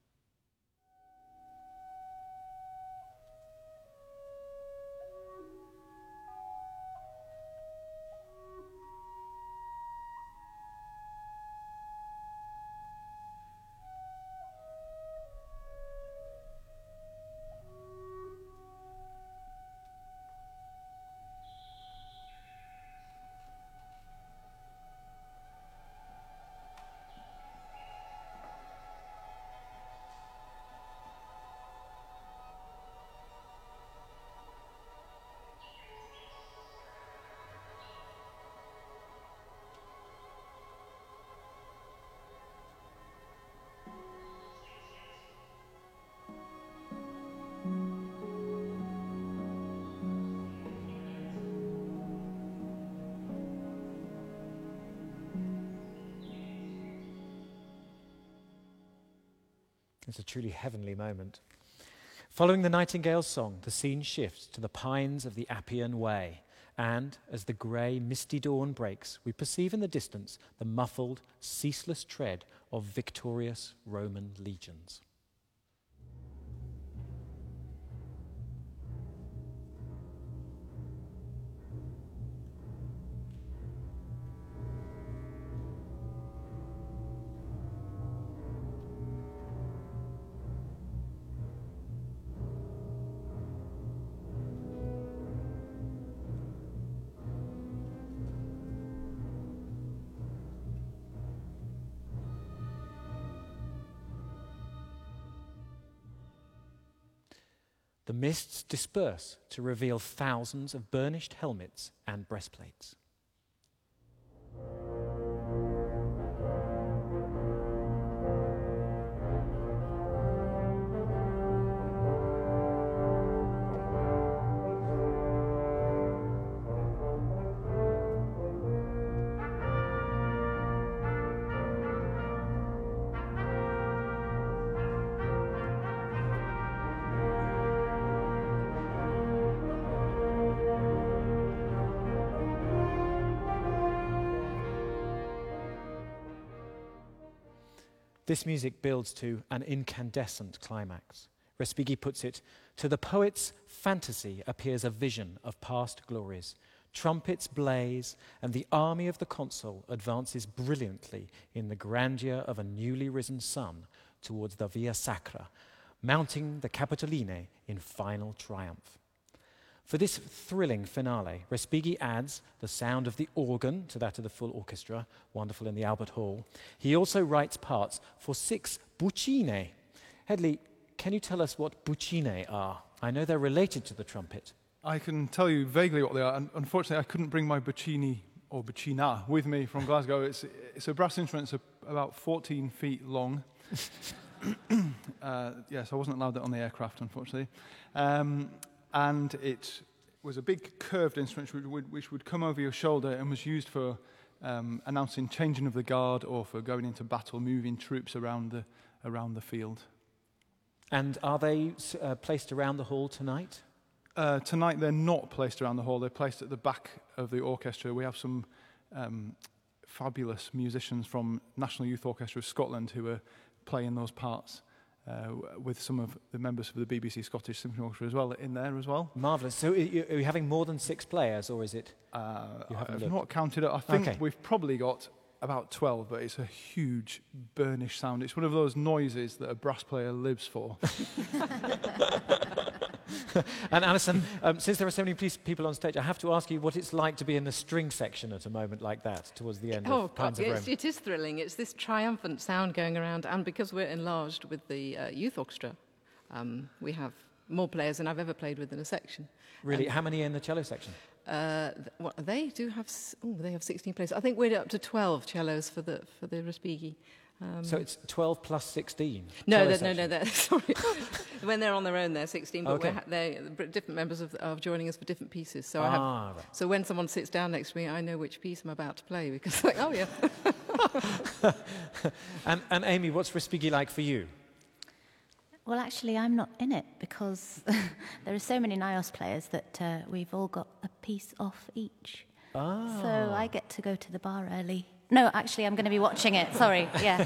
E: It's a truly heavenly moment. Following the nightingale's song, the scene shifts to the pines of the Appian Way, and as the grey, misty dawn breaks, we perceive in the distance the muffled, ceaseless tread of victorious Roman legions. The mists disperse to reveal thousands of burnished helmets and breastplates. This music builds to an incandescent climax. Respighi puts it, "To the poet's fantasy appears a vision of past glories. Trumpets blaze, and the army of the consul advances brilliantly in the grandeur of a newly risen sun towards the Via Sacra, mounting the Capitoline in final triumph." For this thrilling finale, Respighi adds the sound of the organ to that of the full orchestra, wonderful in the Albert Hall. He also writes parts for 6 buccine. Headley, can you tell us what buccine are? I know they're related to the trumpet.
F: I can tell you vaguely what they are. And unfortunately, I couldn't bring my buccini or buccina with me from Glasgow. It's a brass instrument. It's about 14 feet long. Yes, I wasn't allowed that on the aircraft, unfortunately. And it was a big curved instrument which would come over your shoulder and was used for announcing changing of the guard or for going into battle, moving troops around the field.
E: And are they placed around the hall tonight?
F: Tonight they're not placed around the hall. They're placed at the back of the orchestra. We have some fabulous musicians from National Youth Orchestra of Scotland who are playing those parts. with some of the members of the BBC Scottish Symphony Orchestra as well in there as well.
E: Marvellous. So are you having more than 6 players, or is it?
F: I've not counted it. I think we've probably got about 12, but it's a huge burnish sound. It's one of those noises that a brass player lives for.
E: And Alison, since there are so many people on stage, I have to ask you what it's like to be in the string section at a moment like that, towards the end of Pines of Rome.
G: It is thrilling. It's this triumphant sound going around, and because we're enlarged with the youth orchestra, we have more players than I've ever played with in a section.
E: Really? How many in the cello section?
G: They do have. They have 16 players. I think we're up to 12 cellos for the Respighi.
E: So it's 12 plus 16?
G: No, sorry. When they're on their own, they're 16, but
E: Okay.
G: they're different members are joining us for different pieces. So
E: Right.
G: So when someone sits down next to me, I know which piece I'm about to play, because like, oh yeah.
E: And Amy, what's Respighi like for you?
H: Well, actually, I'm not in it because there are so many NIOS players that we've all got a piece off each. So I get to go to the bar early. No, actually, I'm going to be watching it. Sorry, yeah.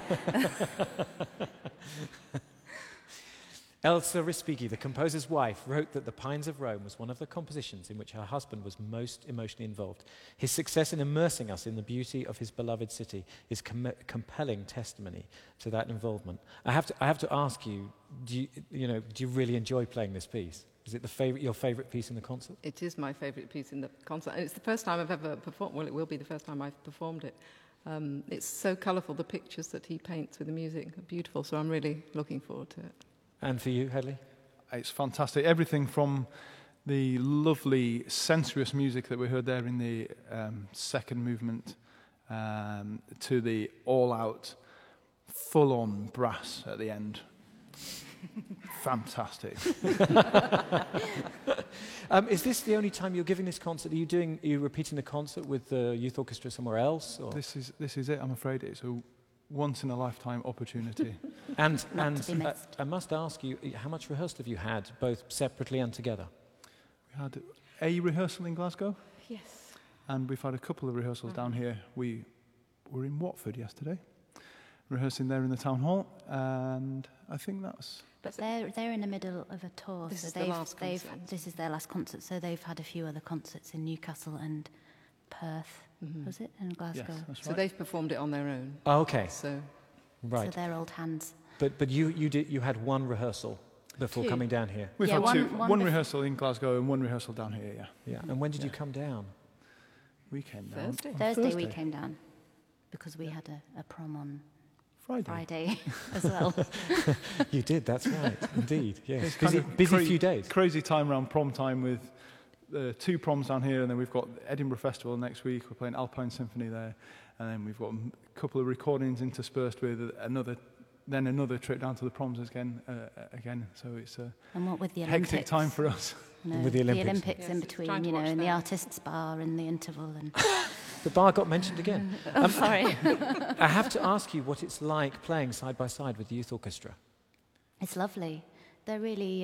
E: Elsa Respighi, the composer's wife, wrote that The Pines of Rome was one of the compositions in which her husband was most emotionally involved. His success in immersing us in the beauty of his beloved city is compelling testimony to that involvement. I have to ask you, do you really enjoy playing this piece? Is it your favourite piece in the concert?
G: It is my favourite piece in the concert. And it's the first time I've ever performed. Well, it will be the first time I've performed it. It's so colourful. The pictures that he paints with the music are beautiful. So I'm really looking forward to it.
E: And for you, Hedley?
F: It's fantastic. Everything from the lovely sensuous music that we heard there in the second movement to the all-out, full-on brass at the end. Fantastic.
E: Is this the only time you're giving this concert? Are you repeating the concert with the youth orchestra somewhere else? Or?
F: This is it. I'm afraid it's a once-in-a-lifetime opportunity.
E: And I must ask you, how much rehearsal have you had, both separately and together?
F: We had a rehearsal in Glasgow.
G: Yes.
F: And we've had a couple of rehearsals down here. We were in Watford yesterday, rehearsing there in the town hall, and I think that's...
H: But they're in the middle of a tour.
G: This
H: so
G: is the last concert.
H: This is their last concert, so they've had a few other concerts in Newcastle and Perth, was it, and Glasgow?
F: Yes, that's
G: So
F: right.
G: they've performed it on their own.
E: Oh, okay.
G: So
E: Right.
H: So they're old hands.
E: But you had one rehearsal before
G: Two.
E: coming down here?
F: We've
H: Yeah,
F: had one
H: bef-
F: rehearsal in Glasgow and one rehearsal down here, yeah.
E: Yeah. And when did you come down?
F: We came down.
G: Thursday.
H: Thursday we came down because we had a prom on
F: Friday.
H: Friday as well.
E: You did, that's right. Indeed, yes.
F: It's kind of
E: Busy few days.
F: Crazy time around prom time with 2 proms down here, and then we've got Edinburgh Festival next week. We're playing Alpine Symphony there, and then we've got a couple of recordings interspersed with another trip down to the proms again. So it's a
H: And what with the Olympics?
F: hectic time for us.
H: No,
E: With the Olympics.
H: Olympics
G: Yes,
H: in
G: it's
H: between,
G: trying to watch
H: in the
G: that.
H: artists' bar in the interval. And
E: The bar got mentioned again.
H: I'm sorry.
E: I have to ask you what it's like playing side by side with the youth orchestra.
H: It's lovely. They're really,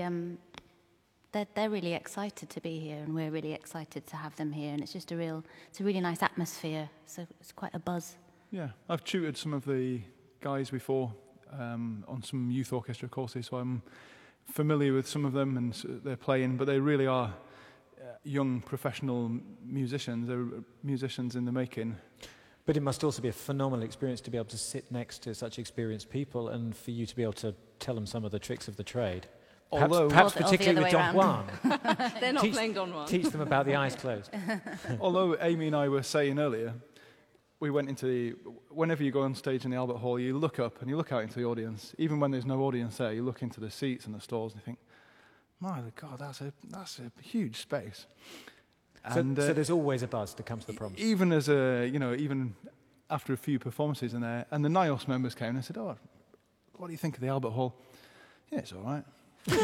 H: they're really excited to be here, and we're really excited to have them here. And it's just it's a really nice atmosphere. So it's quite a buzz.
F: Yeah, I've tutored some of the guys before on some youth orchestra courses, so I'm familiar with some of them, and they're playing, but they really are young professional musicians. They're musicians in the making.
E: But it must also be a phenomenal experience to be able to sit next to such experienced people and for you to be able to tell them some of the tricks of the trade.
F: Although-
E: Perhaps
H: Or the
E: particularly with
H: other
E: Don
H: way
E: Juan.
G: They're not playing Don Juan.
E: Teach them about the eyes closed.
F: Although Amy and I were saying earlier, we went into whenever you go on stage in the Albert Hall, you look up and you look out into the audience. Even when there's no audience there, you look into the seats and the stalls and you think, my God, that's a huge space.
E: So,
F: And
E: so there's always a buzz that comes to the proms.
F: even as even after a few performances in there, and the NIOS members came and they said, "Oh, what do you think of the Albert Hall?" Yeah, it's all right.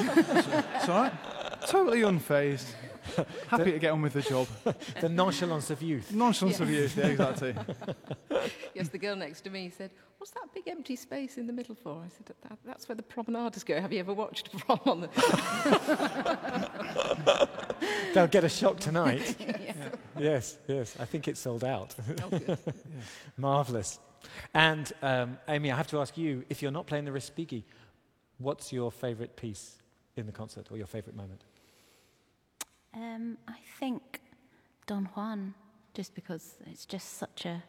F: It's all right. Totally unfazed. Happy to get on with the job.
E: The nonchalance of youth.
F: Nonsense of youth, yeah, exactly.
G: Yes, the girl next to me said, "What's that big empty space in the middle for?" I said, "That's where the promenaders go. Have you ever watched a prom on the..."
E: They'll get a shock tonight. Yes. I think it's sold out.
G: Oh, good.
E: Marvellous. And Amy, I have to ask you, if you're not playing the Respighi, What's your favourite piece in the concert, or your favourite moment?
H: I think Don Juan, just because it's just such a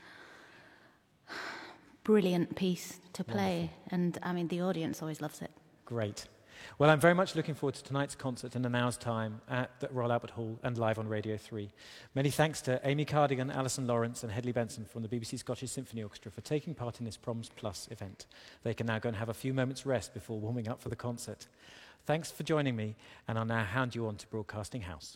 H: brilliant piece to play.
E: Wonderful.
H: And I mean, the audience always loves it.
E: Great. Well, I'm very much looking forward to tonight's concert in an hour's time at the Royal Albert Hall and live on Radio 3. Many thanks to Amy Cardigan, Alison Lawrence and Hedley Benson from the BBC Scottish Symphony Orchestra for taking part in this Proms Plus event. They can now go and have a few moments' rest before warming up for the concert. Thanks for joining me, and I'll now hand you on to Broadcasting House.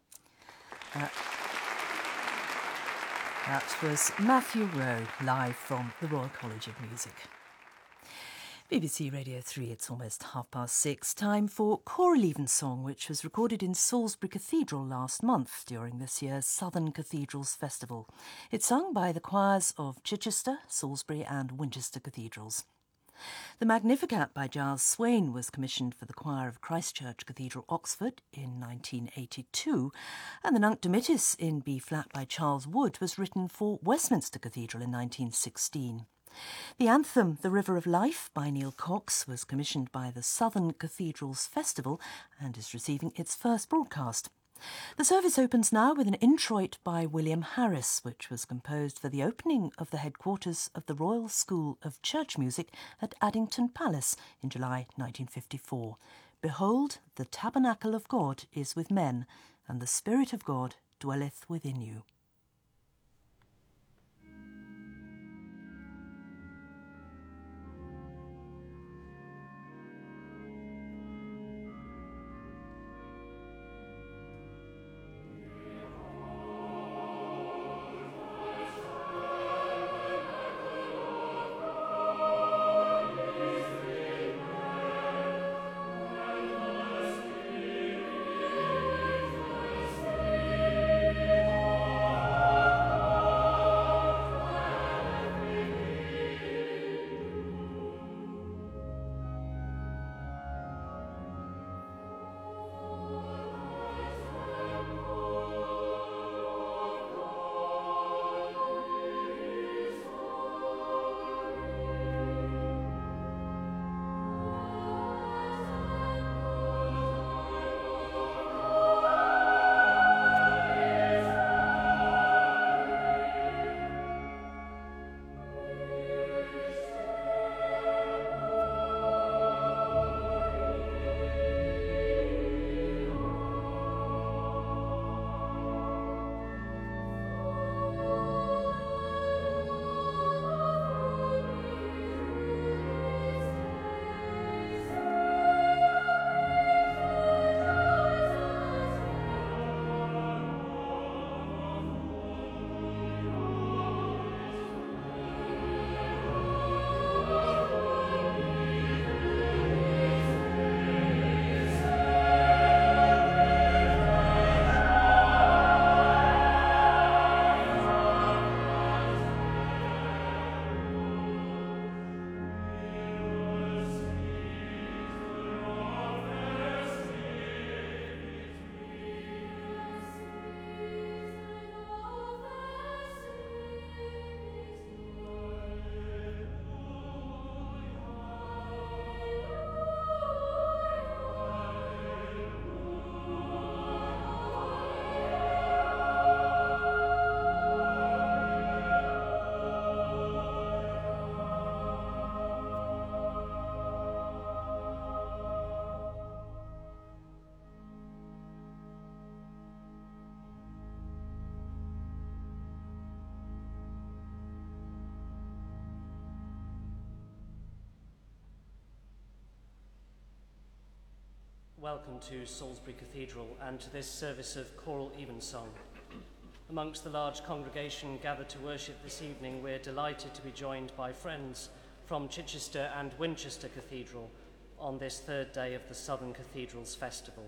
J: That was Matthew Rowe, live from the Royal College of Music. BBC Radio 3, it's almost 6:30. Time for Choral Evensong, which was recorded in Salisbury Cathedral last month during this year's Southern Cathedrals Festival. It's sung by the choirs of Chichester, Salisbury and Winchester Cathedrals. The Magnificat by Giles Swain was commissioned for the choir of Christ Church Cathedral, Oxford in 1982, and the Nunc Dimittis in B-flat by Charles Wood was written for Westminster Cathedral in 1916. The anthem, The River of Life by Neil Cox, was commissioned by the Southern Cathedrals Festival and is receiving its first broadcast. The service opens now with an introit by William Harris, which was composed for the opening of the headquarters of the Royal School of Church Music at Addington Palace in July 1954. Behold, the tabernacle of God is with men, and the Spirit of God dwelleth within you.
K: Welcome to Salisbury Cathedral and to this service of choral evensong. Amongst the large congregation gathered to worship this evening, we're delighted to be joined by friends from Chichester and Winchester Cathedral on this third day of the Southern Cathedrals Festival.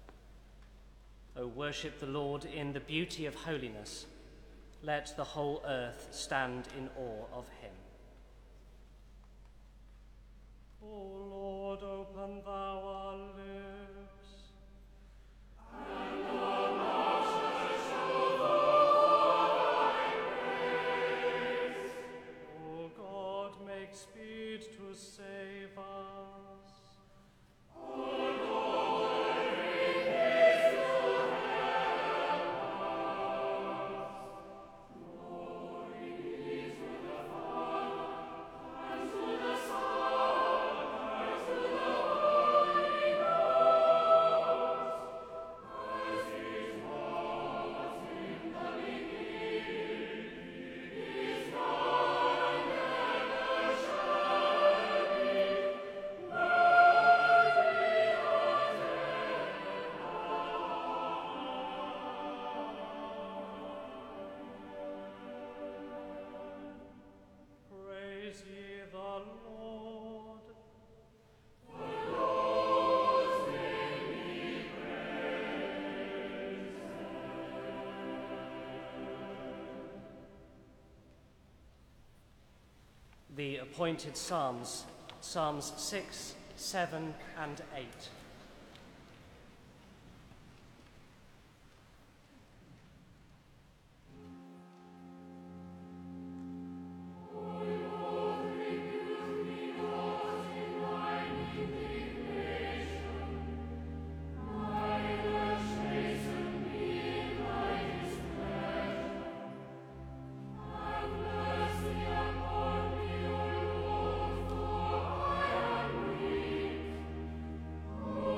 K: O worship the Lord in the beauty of holiness. Let the whole earth stand in awe of him. O Lord, open thou our lips. And our mouths shall show thy praise. O God, make speed to save us. appointed psalms, Psalms 6, 7 and 8.
L: Oh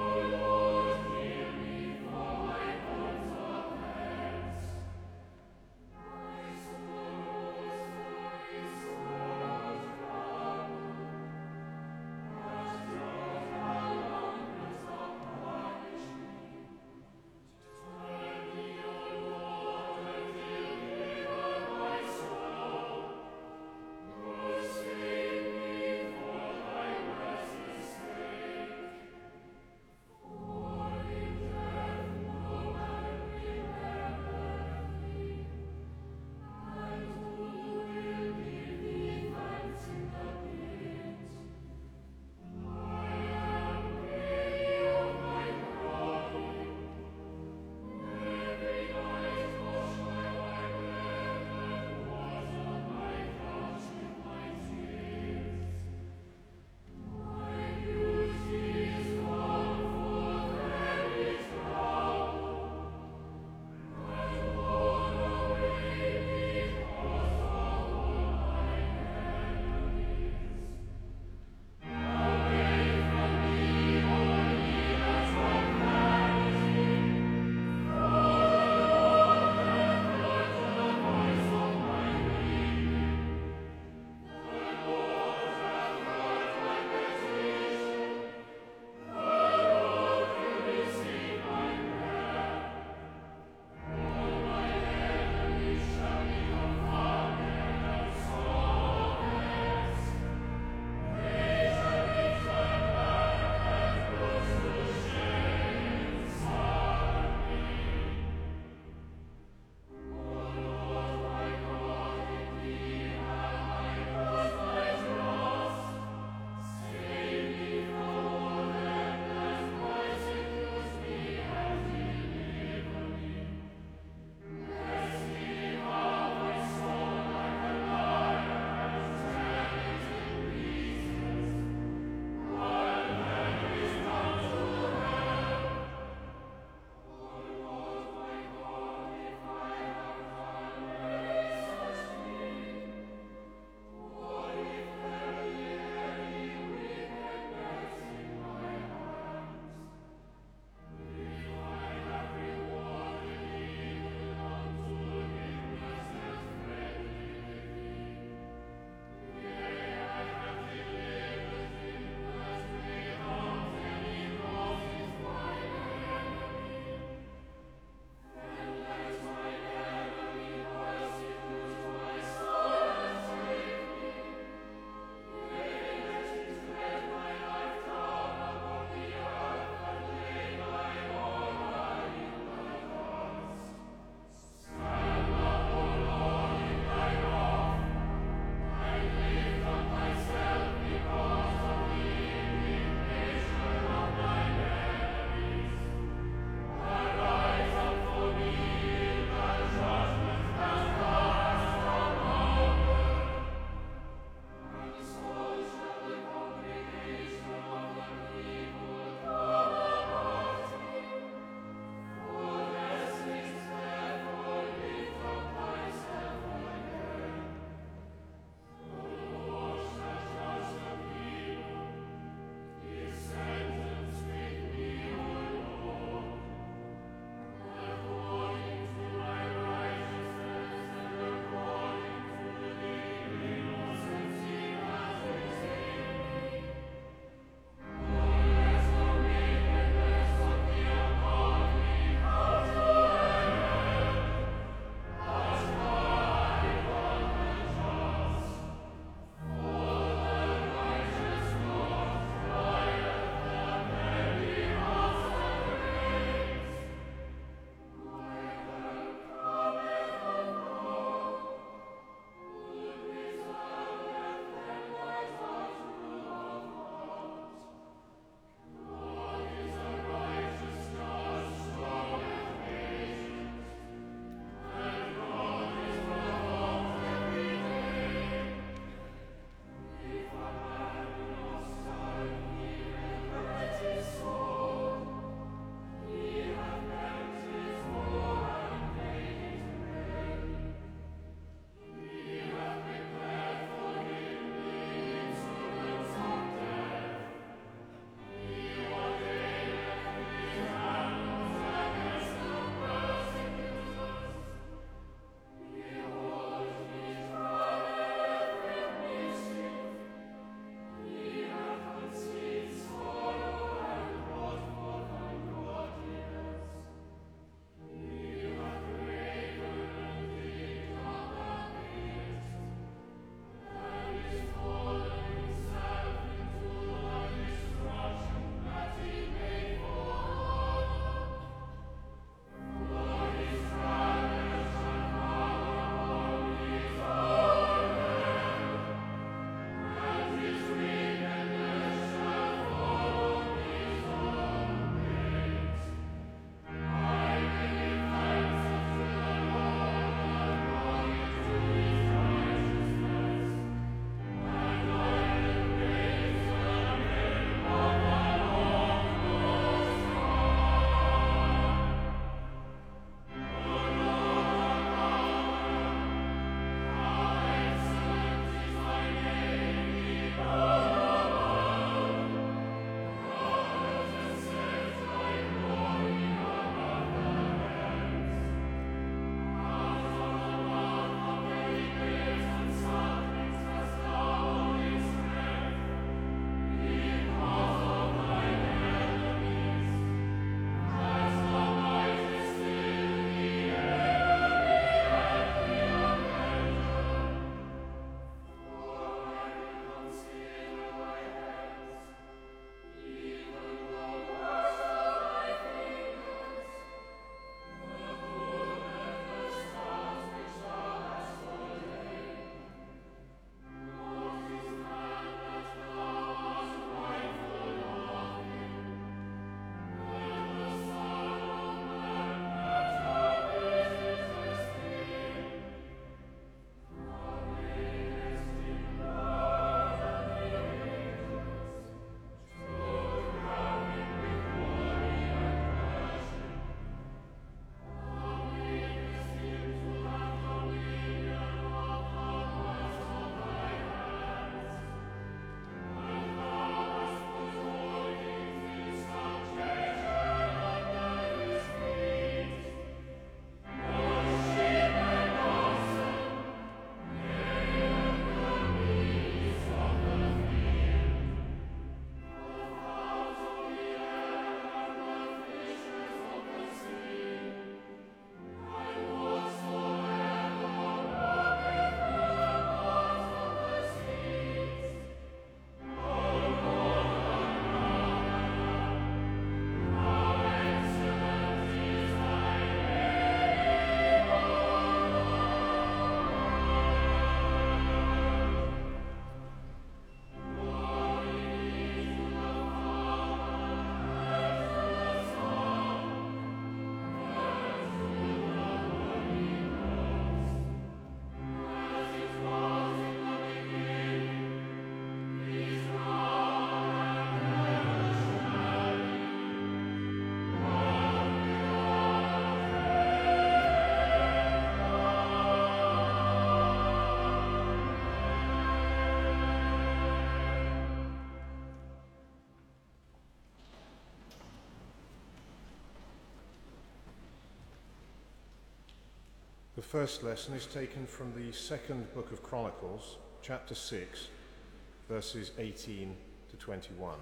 L: The first lesson is taken from the second book of Chronicles, chapter 6, verses 18 to 21.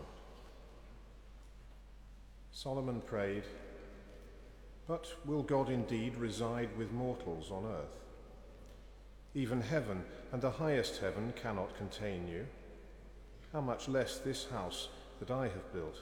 L: Solomon prayed, "But will God indeed reside with mortals on earth? Even heaven and the highest heaven cannot contain you. How much less this house that I have built?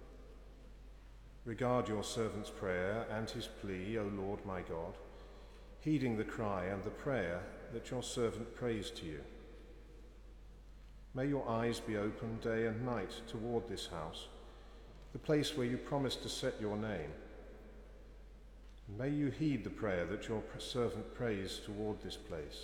L: Regard your servant's prayer and his plea, O Lord my God, heeding the cry and the prayer that your servant prays to you. May your eyes be open day and night toward this house, the place where you promised to set your name. And may you heed the prayer that your servant prays toward this place.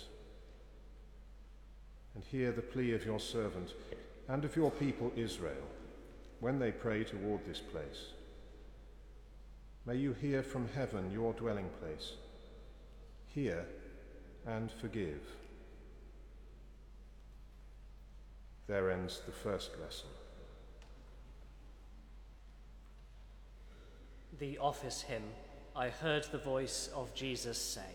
L: And hear the plea of your servant and of your people Israel when they pray toward this place. May you hear from heaven your dwelling place. Hear and forgive." There ends the first lesson.
K: The office hymn, I heard the voice of Jesus say.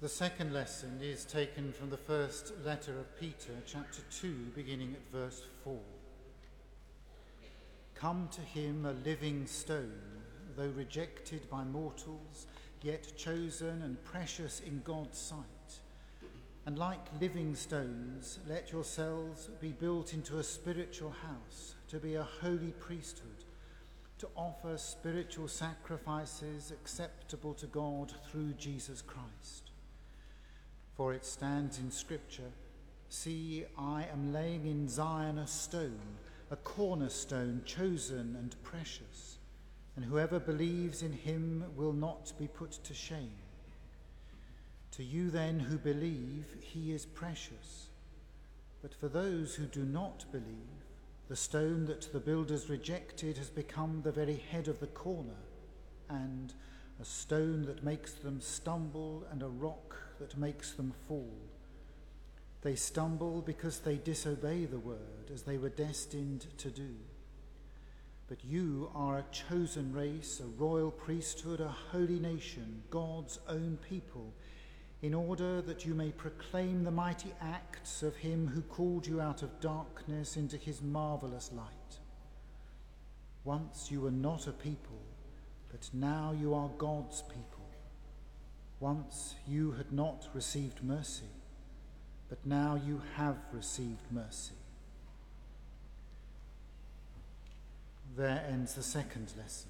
M: The second lesson is taken from the first letter of Peter, chapter 2, beginning at verse 4. Come to him, a living stone, though rejected by mortals, yet chosen and precious in God's sight. And like living stones, let yourselves be built into a spiritual house, to be a holy priesthood, to offer spiritual sacrifices acceptable to God through Jesus Christ. For it stands in Scripture, "See, I am laying in Zion a stone, a cornerstone chosen and precious, and whoever believes in him will not be put to shame. To you then who believe, he is precious. But for those who do not believe, the stone that the builders rejected has become the very head of the corner, and a stone that makes them stumble and a rock that makes them fall. They stumble because they disobey the word, as they were destined to do. But you are a chosen race, a royal priesthood, a holy nation, God's own people, in order that you may proclaim the mighty acts of him who called you out of darkness into his marvelous light. Once you were not a people, but now you are God's people. Once you had not received mercy, but now you have received mercy." There ends the second lesson.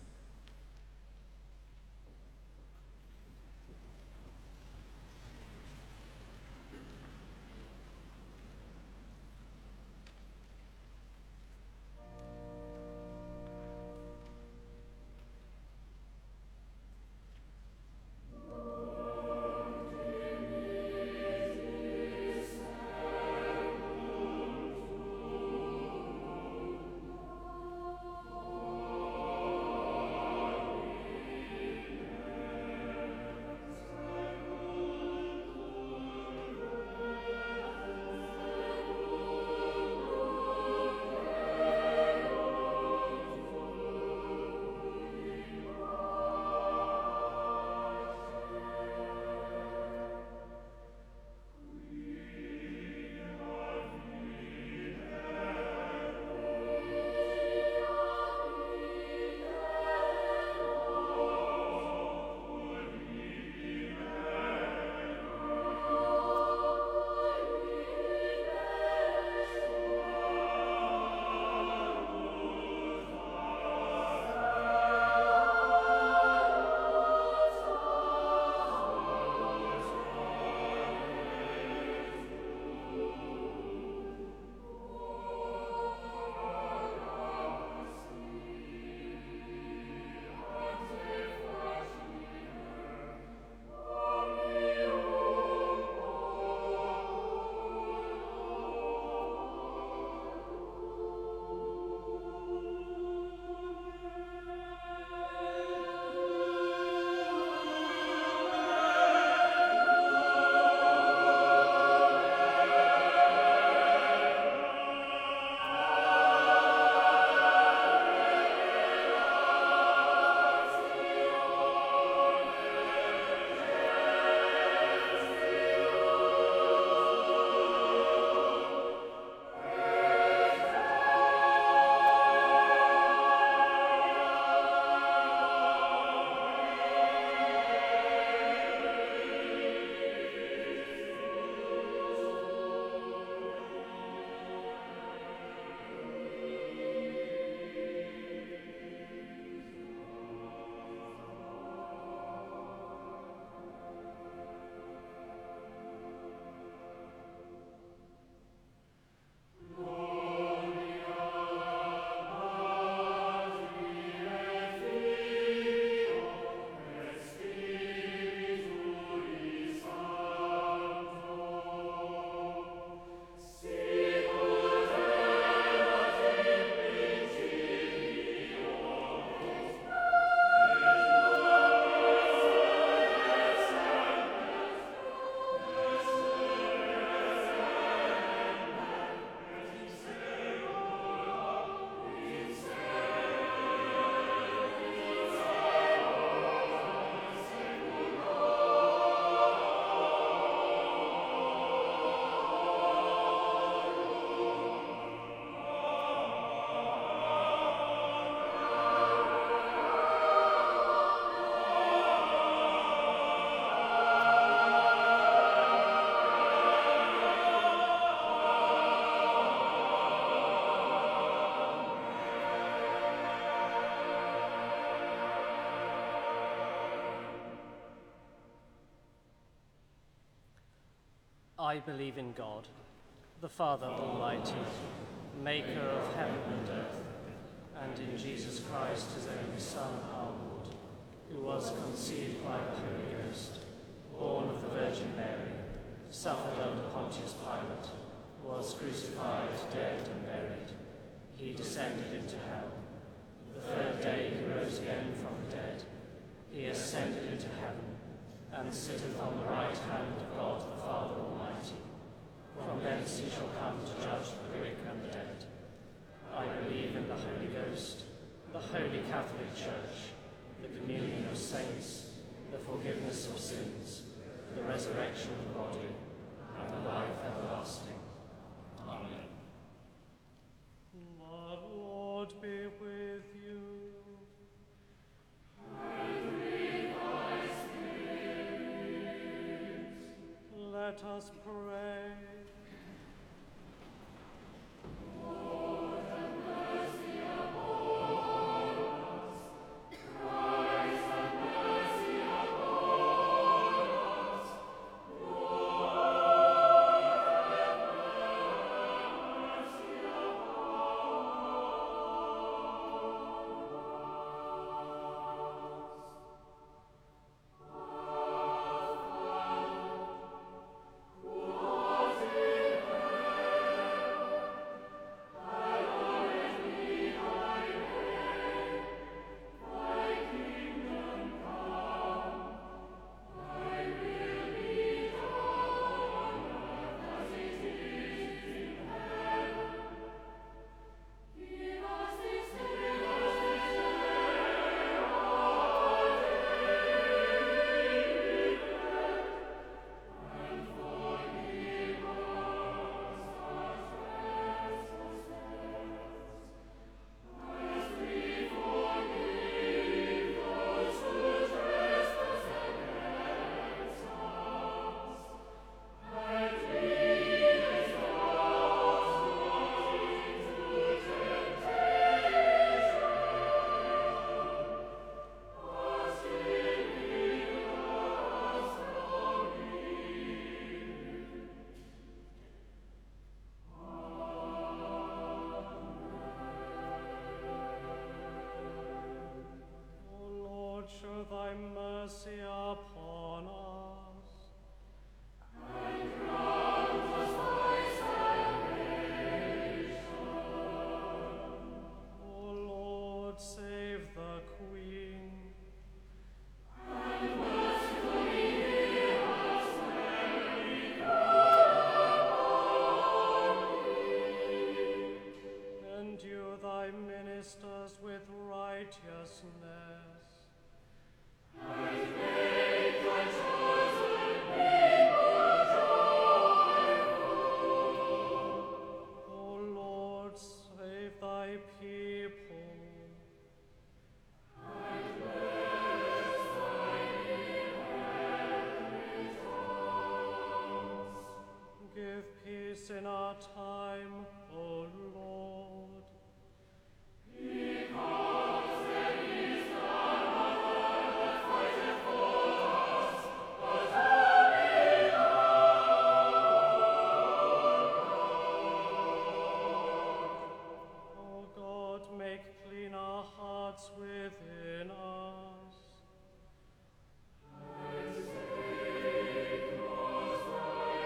K: I believe in God, the Father Almighty, maker of heaven and earth, and in Jesus Christ, his only Son, our Lord, who was conceived by the Holy Ghost, born of the Virgin Mary, suffered under Pontius Pilate, was crucified, dead, and buried. He descended into hell. The third day he rose again from the dead. He ascended into heaven, and sitteth on the right hand of God the Father Almighty. From thence he shall come to judge the quick and the dead. I believe in the Holy Ghost, the Holy Catholic Church, the communion of saints, the forgiveness of sins, the resurrection of the body, and the life everlasting. Amen.
N: The Lord be with you.
O: And with thy spirit.
N: Let us pray.
O: Lord, have mercy upon us. Christ, have mercy upon us. Lord, have mercy
N: Thy mercy upon us.
O: And grant us thy salvation.
N: O Lord, save the Queen.
O: And mercifully hear us when we call upon thee.
N: Endue thy ministers with righteousness.
O: And make thy chosen people joyful.
N: O Lord, save thy people.
O: And bless thine inheritance.
N: Give peace in our time, O Lord.
O: Because there is none other that fighteth for us, but only
N: O God, make clean our hearts within us.
O: and save us thy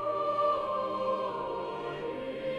O: Holy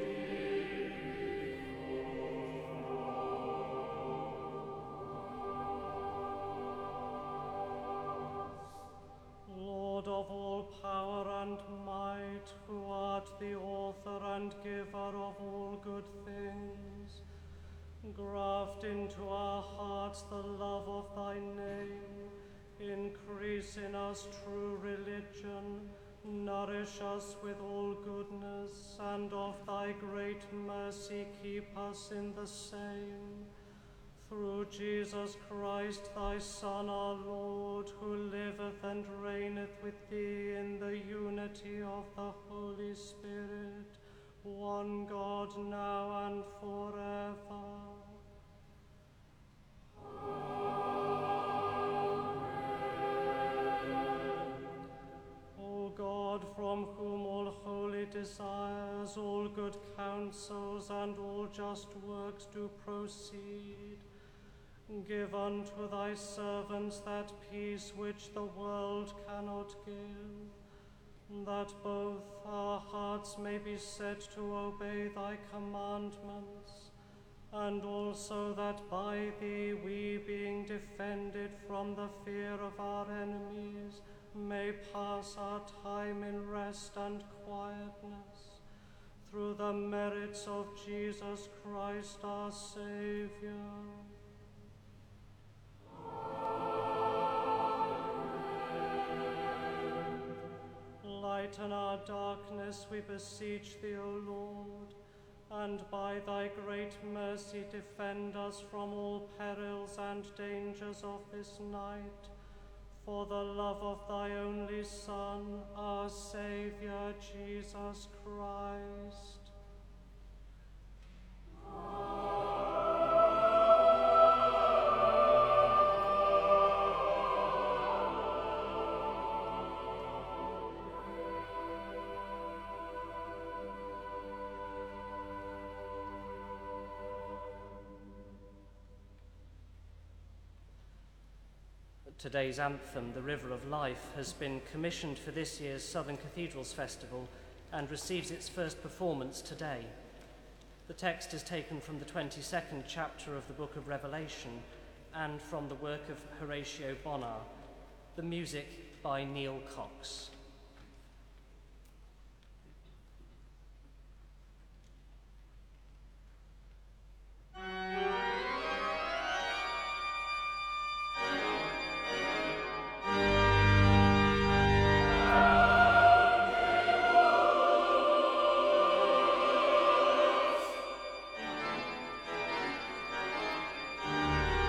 N: Lord of all power and might, who art the author and giver of all good things, graft into our hearts the love of thy name, increase in us true religion, nourish us with all goodness, and of thy great mercy keep us in the same. Through Jesus Christ, thy Son, our Lord, who liveth and reigneth with thee in the unity of the Holy Spirit, one God, now and forever. O God, from whom all holy desires, all good counsels, and all just works do proceed. Give unto thy servants that peace which the world cannot give, that both our hearts may be set to obey thy commandments, and also that by thee we, being defended from the fear of our enemies, may pass our time in rest and quietness, through the merits of Jesus Christ our Saviour. Lighten our darkness, we beseech thee, O Lord, and by thy great mercy defend us from all perils and dangers of this night, for the love of thy only Son, our Saviour, Jesus Christ.
K: Today's anthem, The River of Life, has been commissioned for this year's Southern Cathedrals Festival and receives its first performance today. The text is taken from the 22nd chapter of the Book of Revelation and from the work of Horatio Bonar. The music by Neil Cox.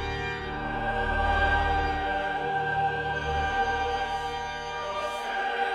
O: Say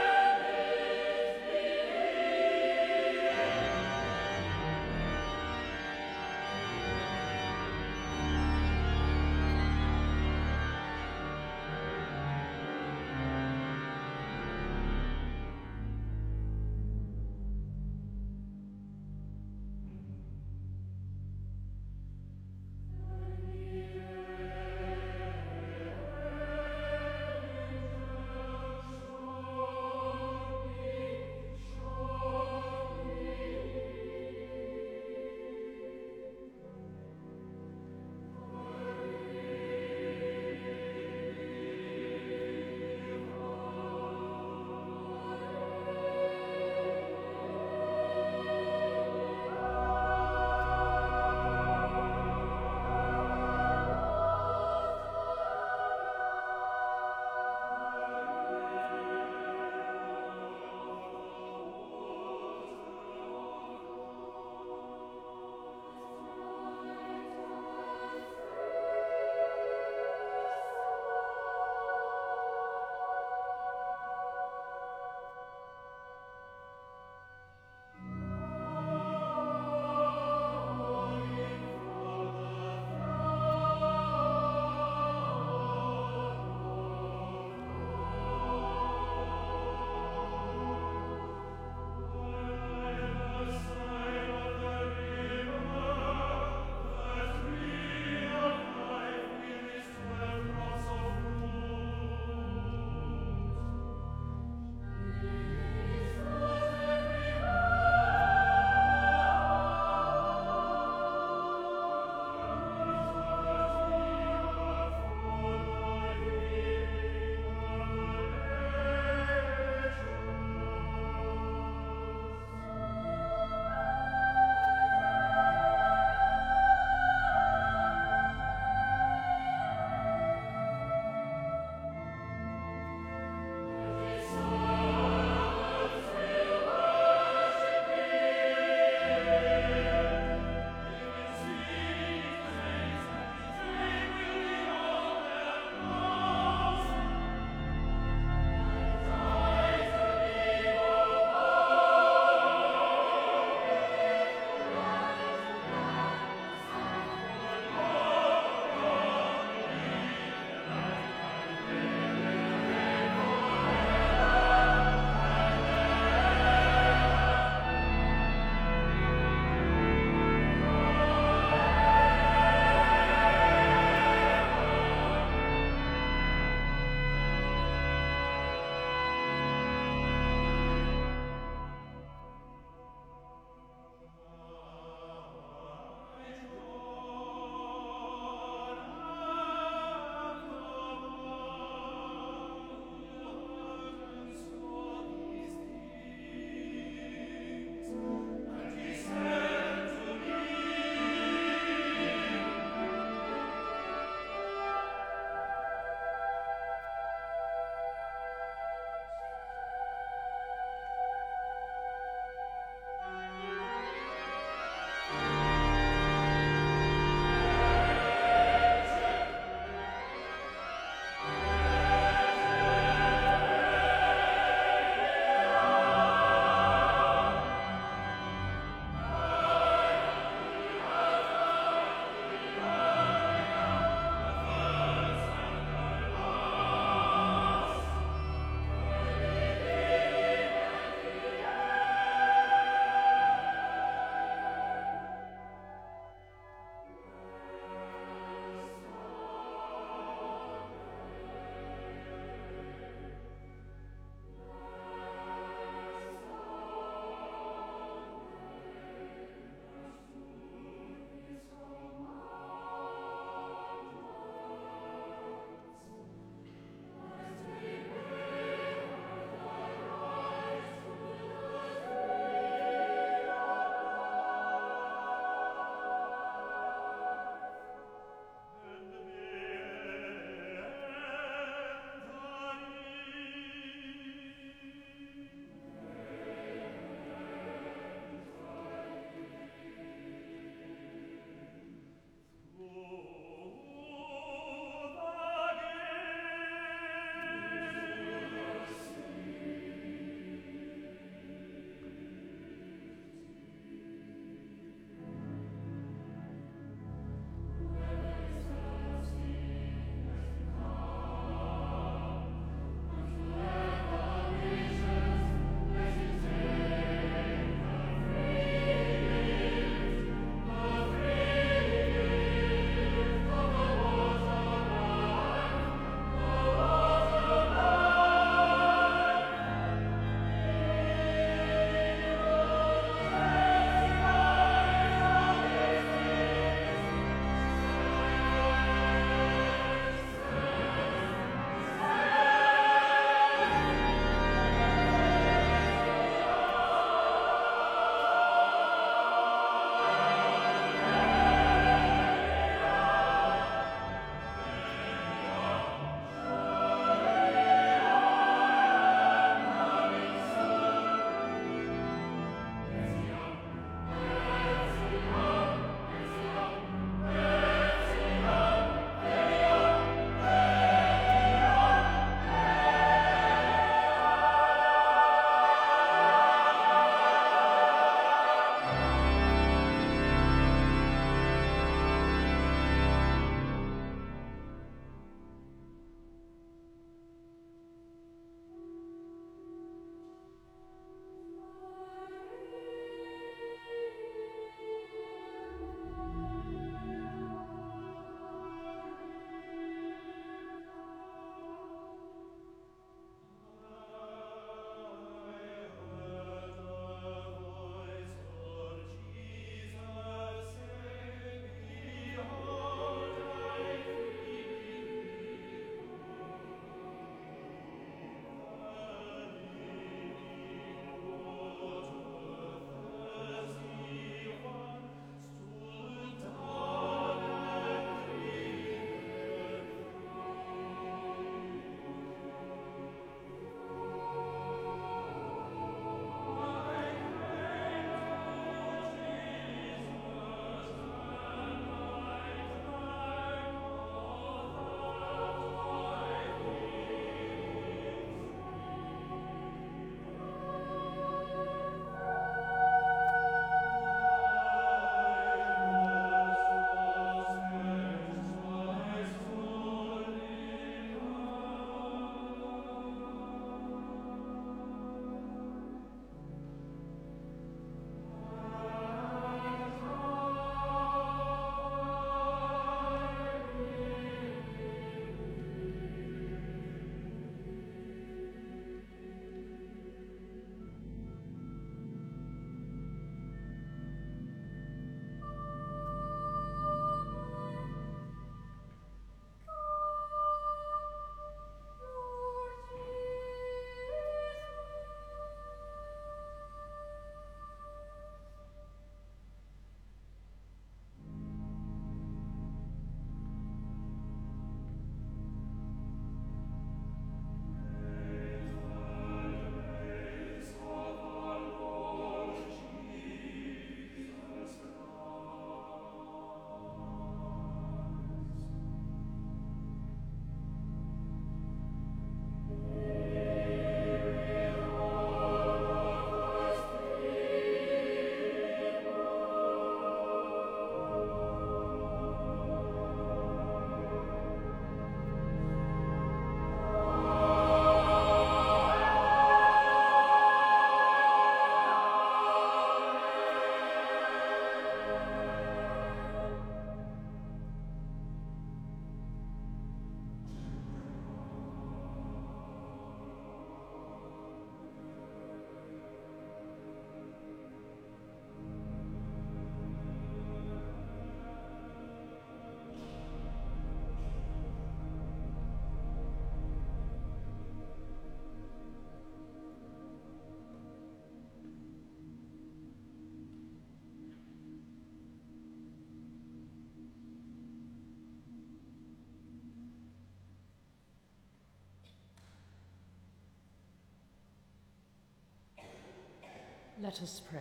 P: Let us pray.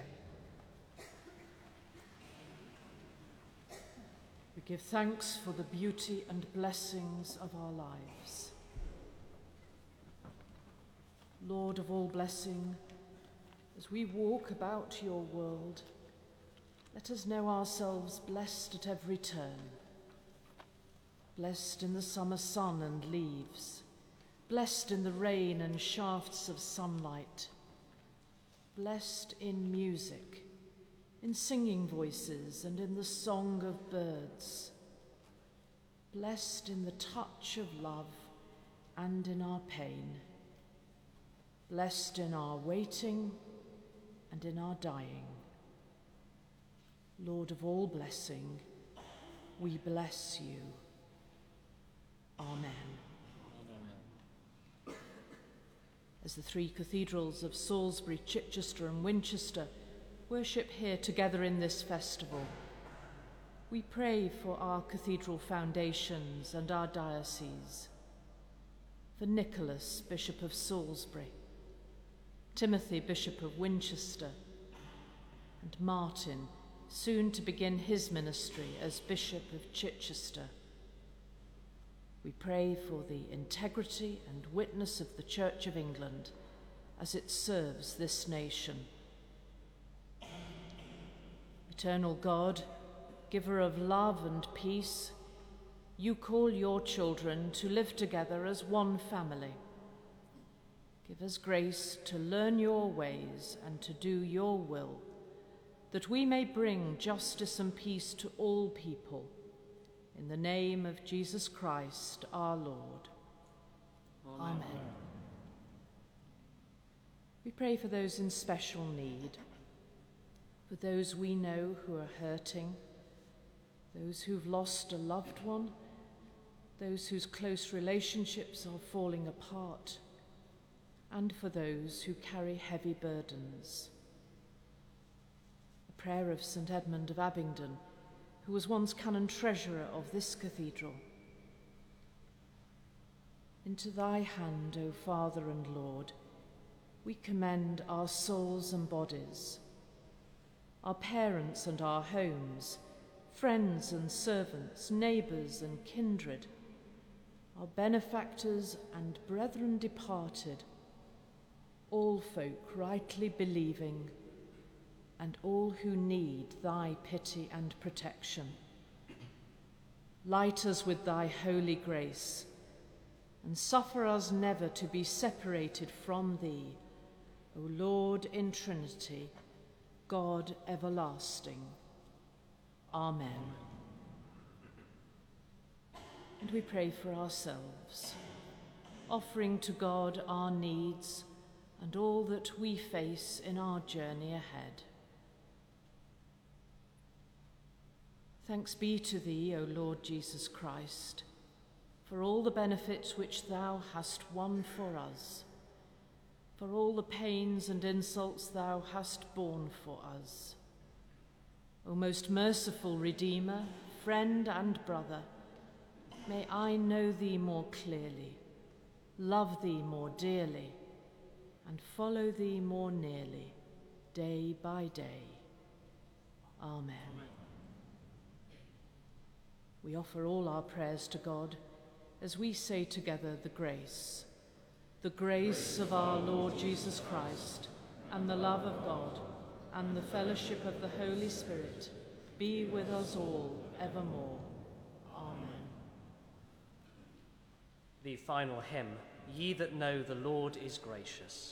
P: We give thanks for the beauty and blessings of our lives. Lord of all blessing, as we walk about your world, let us know ourselves blessed at every turn. Blessed in the summer sun and leaves, blessed in the rain and shafts of sunlight, blessed in music, in singing voices and in the song of birds, blessed in the touch of love and in our pain, blessed in our waiting and in our dying. Lord of all blessing, we bless you. Amen. As the three cathedrals of Salisbury, Chichester and Winchester worship here together in this festival, we pray for our cathedral foundations and our diocese, for Nicholas, Bishop of Salisbury, Timothy, Bishop of Winchester, and Martin, soon to begin his ministry as Bishop of Chichester. We pray for the integrity and witness of the Church of England as it serves this nation. Eternal God, giver of love and peace, you call your children to live together as one family. Give us grace to learn your ways and to do your will, that we may bring justice and peace to all people. In the name of Jesus Christ, our Lord. Amen. We pray for those in special need, for those we know who are hurting, those who've lost a loved one, those whose close relationships are falling apart, and for those who carry heavy burdens. A prayer of St. Edmund of Abingdon, who was once canon treasurer of this cathedral. Into thy hand, O Father and Lord, we commend our souls and bodies, our parents and our homes, friends and servants, neighbours and kindred, our benefactors and brethren departed, all folk rightly believing, and all who need thy pity and protection. Light us with thy holy grace, and suffer us never to be separated from thee, O Lord in Trinity, God everlasting. Amen. And we pray for ourselves, offering to God our needs and all that we face in our journey ahead. Thanks be to thee, O Lord Jesus Christ, for all the benefits which thou hast won for us, for all the pains and insults thou hast borne for us. O most merciful Redeemer, friend and brother, may I know thee more clearly, love thee more dearly, and follow thee more nearly, day by day. Amen. We offer all our prayers to God as we say together the grace of our Lord Jesus Christ, and the love of God, and the fellowship of the Holy Spirit be with us all evermore. Amen.
K: The final hymn, Ye That Know the Lord is Gracious.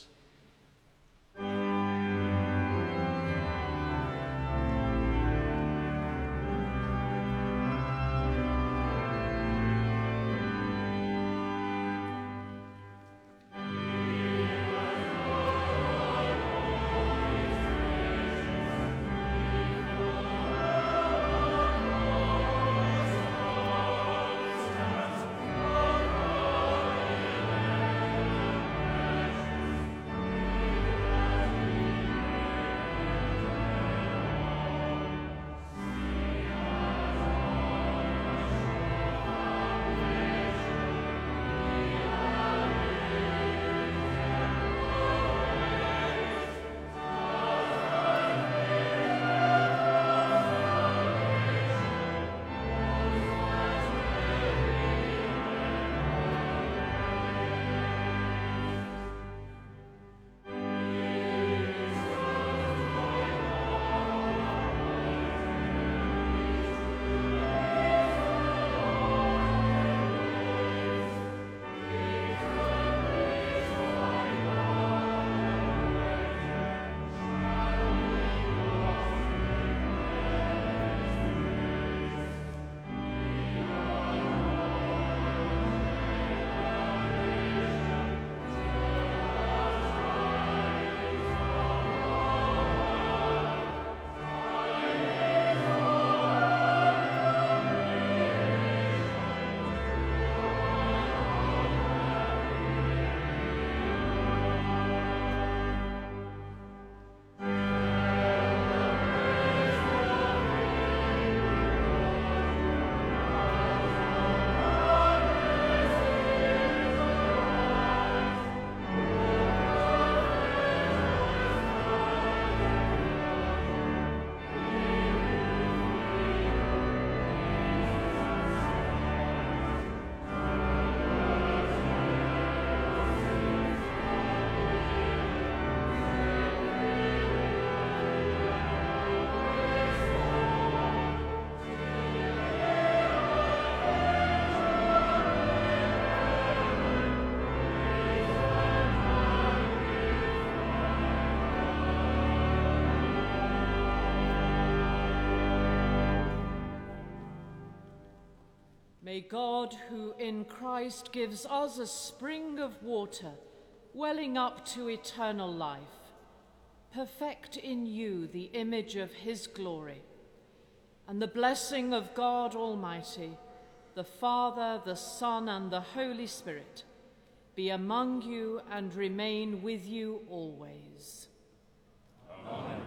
P: May God, who in Christ gives us a spring of water, welling up to eternal life, perfect in you the image of his glory, and the blessing of God Almighty, the Father, the Son, and the Holy Spirit, be among you and remain with you always.
O: Amen.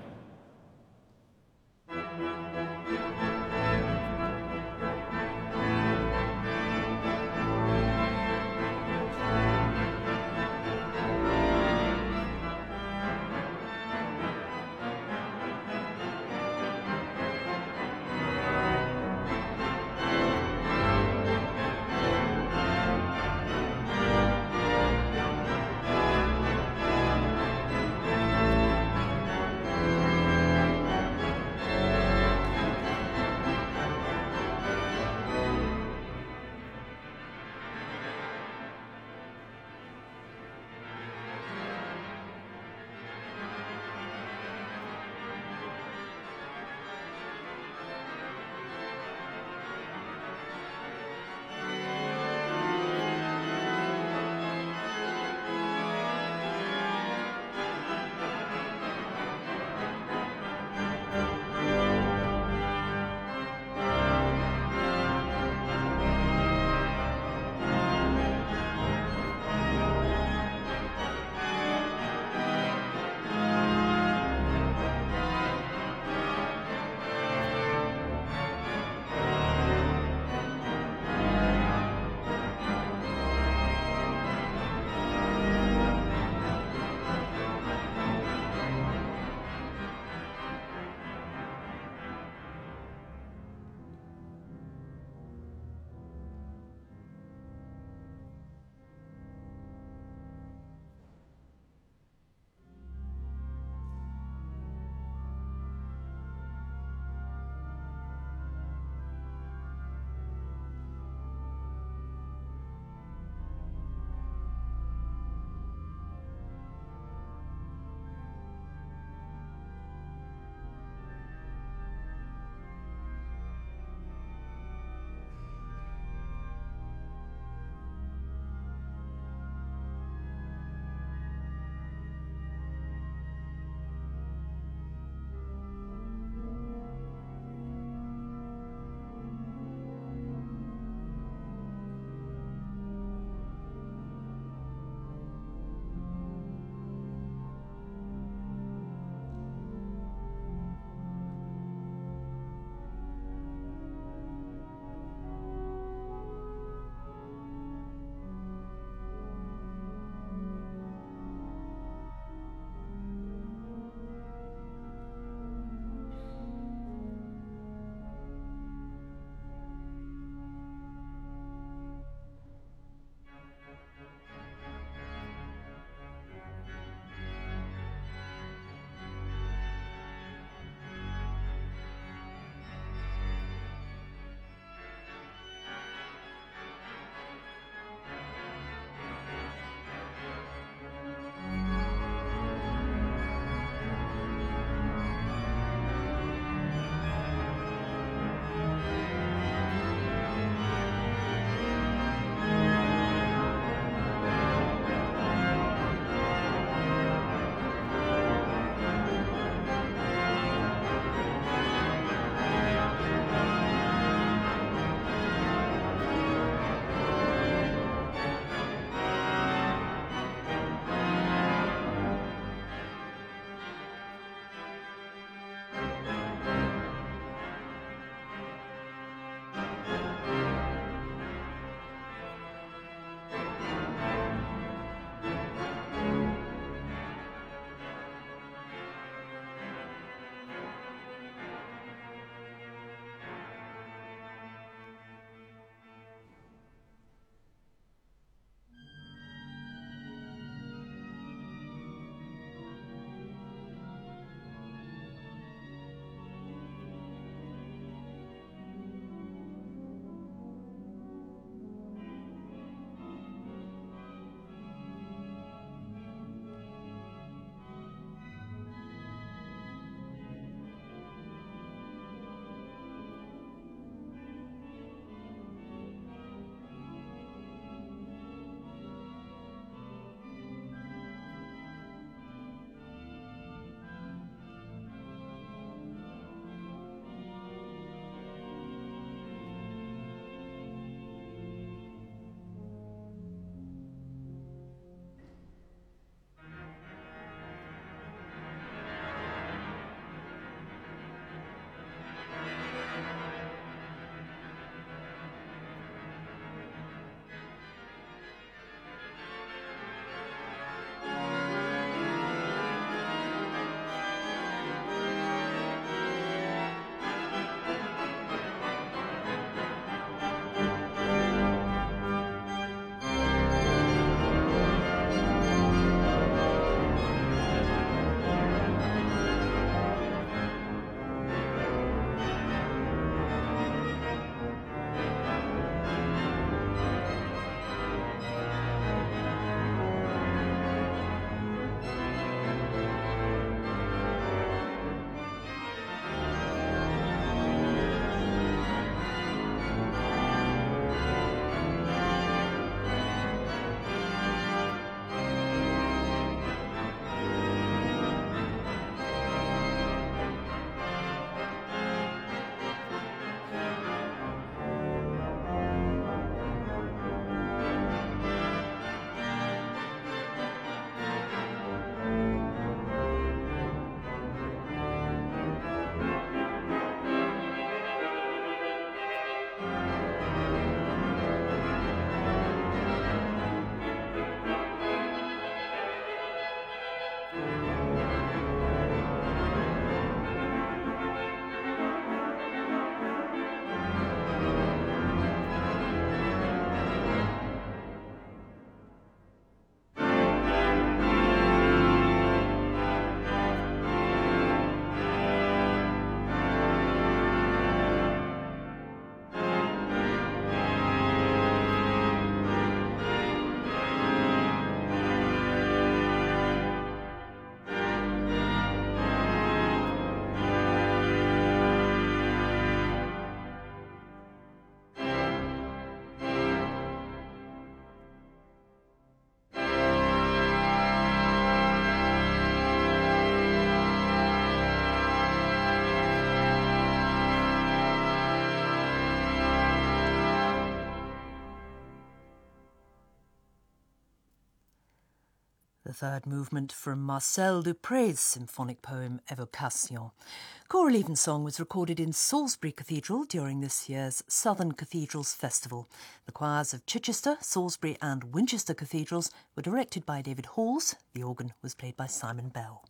J: The third movement from Marcel Dupré's symphonic poem Evocation. Choral Evensong was recorded in Salisbury Cathedral during this year's Southern Cathedrals Festival. The choirs of Chichester, Salisbury and Winchester Cathedrals were directed by David Halls. The organ was played by Simon Bell.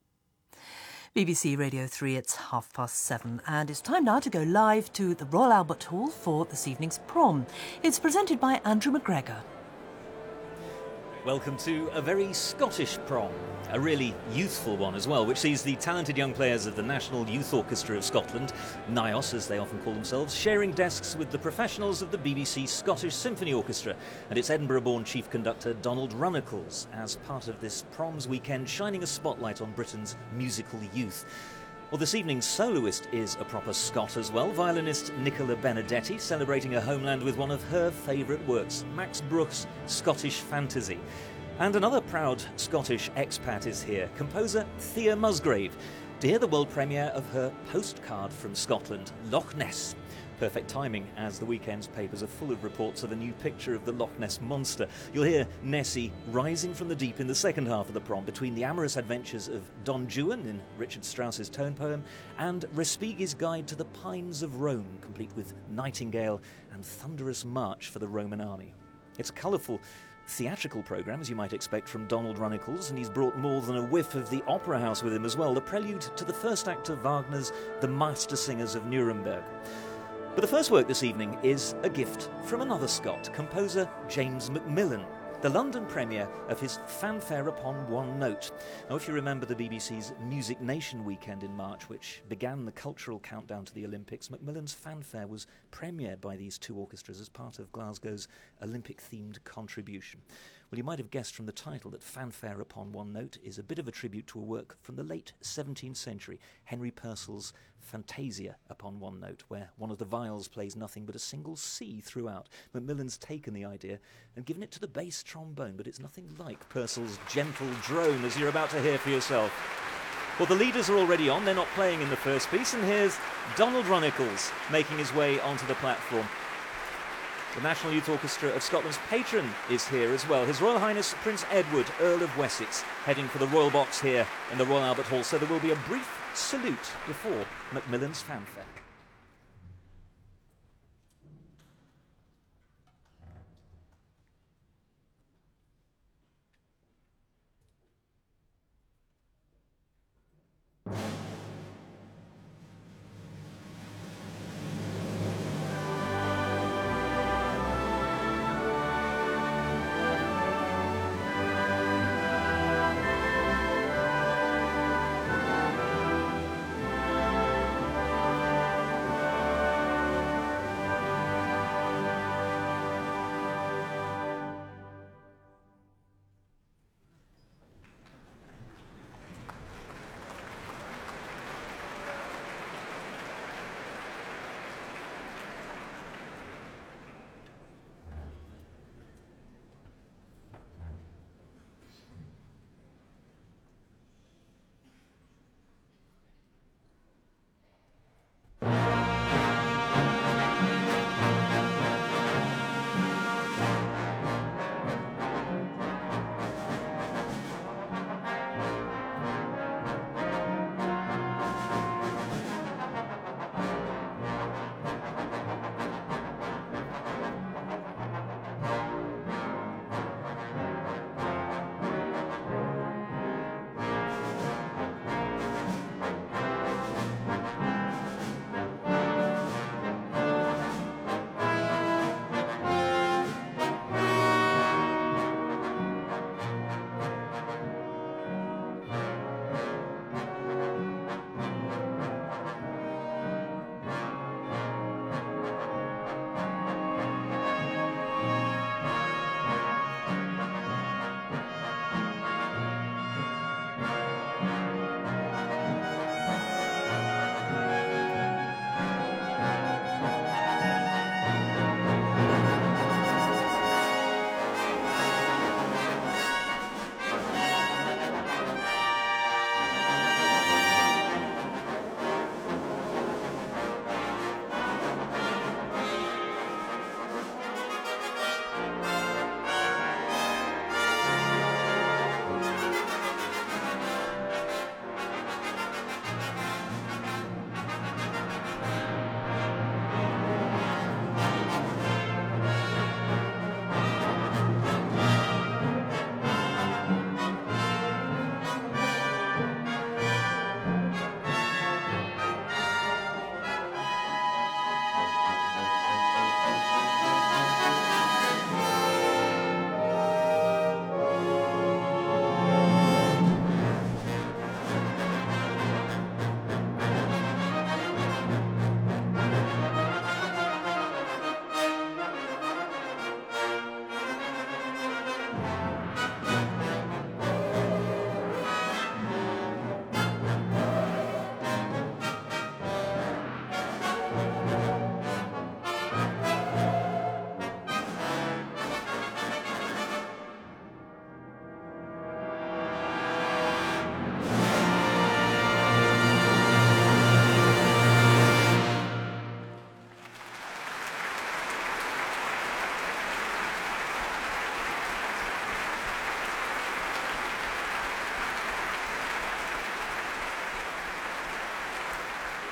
J: BBC Radio 3, it's 7:30 and it's time now to go live to the Royal Albert Hall for this evening's prom. It's presented by Andrew McGregor.
Q: Welcome to a very Scottish prom, a really youthful one as well, which sees the talented young players of the National Youth Orchestra of Scotland, NIOS as they often call themselves, sharing desks with the professionals of the BBC Scottish Symphony Orchestra and its Edinburgh-born chief conductor Donald Runnicles as part of this proms weekend, shining a spotlight on Britain's musical youth. Well, this evening's soloist is a proper Scot as well, violinist Nicola Benedetti, celebrating her homeland with one of her favourite works, Max Bruch's Scottish Fantasy. And another proud Scottish expat is here, composer Thea Musgrave, to hear the world premiere of her postcard from Scotland, Loch Ness. Perfect timing, as the weekend's papers are full of reports of a new picture of the Loch Ness Monster. You'll hear Nessie rising from the deep in the second half of the prom between the amorous adventures of Don Juan in Richard Strauss's tone poem and Respighi's Guide to the Pines of Rome, complete with Nightingale and Thunderous March for the Roman army. It's a colourful theatrical programme, as you might expect from Donald Runnicles, and he's brought more than a whiff of the opera house with him as well, the prelude to the first act of Wagner's The Master Singers of Nuremberg. But the first work this evening is a gift from another Scot, composer James Macmillan, the London premiere of his Fanfare Upon One Note. Now, if you remember the BBC's Music Nation weekend in March, which began the cultural countdown to the Olympics, Macmillan's Fanfare was premiered by these two orchestras as part of Glasgow's Olympic-themed contribution. Well, you might have guessed from the title that Fanfare Upon One Note is a bit of a tribute to a work from the late 17th century, Henry Purcell's Fantasia Upon One Note, where one of the viols plays nothing but a single C throughout. Macmillan's taken the idea and given it to the bass trombone, but it's nothing like Purcell's gentle drone, as you're about to hear for yourself. Well, the leaders are already on, they're not playing in the first piece, and here's Donald Runnicles making his way onto the platform. The National Youth Orchestra of Scotland's patron is here as well. His Royal Highness Prince Edward, Earl of Wessex, heading for the Royal Box here in the Royal Albert Hall. So there will be a brief salute before Macmillan's fanfare.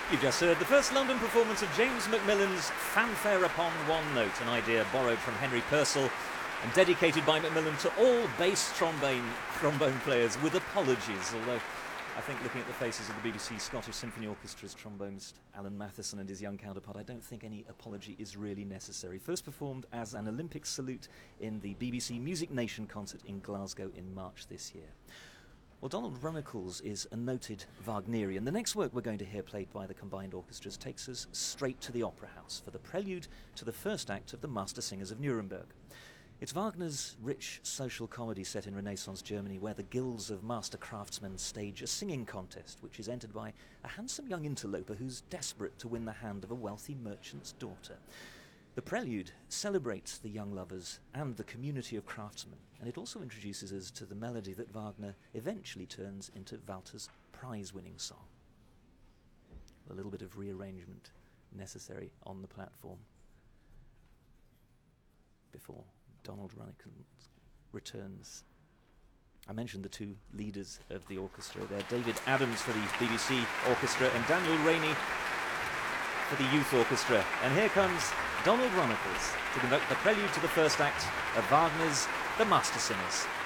Q: You've just heard the first London performance of James Macmillan's Fanfare Upon One Note, an idea borrowed from Henry Purcell and dedicated by Macmillan to all bass trombone players, with apologies, although I think looking at the faces of the BBC Scottish Symphony Orchestra's trombonist Alan Matheson and his young counterpart, I don't think any apology is really necessary. First performed as an Olympic salute in the BBC Music Nation concert in Glasgow in March this year. Well, Donald Runnicles is a noted Wagnerian. The next work we're going to hear played by the combined orchestras takes us straight to the Opera House for the prelude to the first act of the Master Singers of Nuremberg. It's Wagner's rich social comedy set in Renaissance Germany, where the guilds of master craftsmen stage a singing contest, which is entered by a handsome young interloper who's desperate to win the hand of a wealthy merchant's daughter. The prelude celebrates the young lovers and the community of craftsmen, and it also introduces us to the melody that Wagner eventually turns into Walter's prize-winning song. A little bit of rearrangement necessary on the platform before Donald Runnicles returns. I mentioned the two leaders of the orchestra there, David Adams for the BBC Orchestra and Daniel Rainey for the Youth Orchestra. And here comes Donald Runnicles to conduct the prelude to the first act of Wagner's The Master Singers.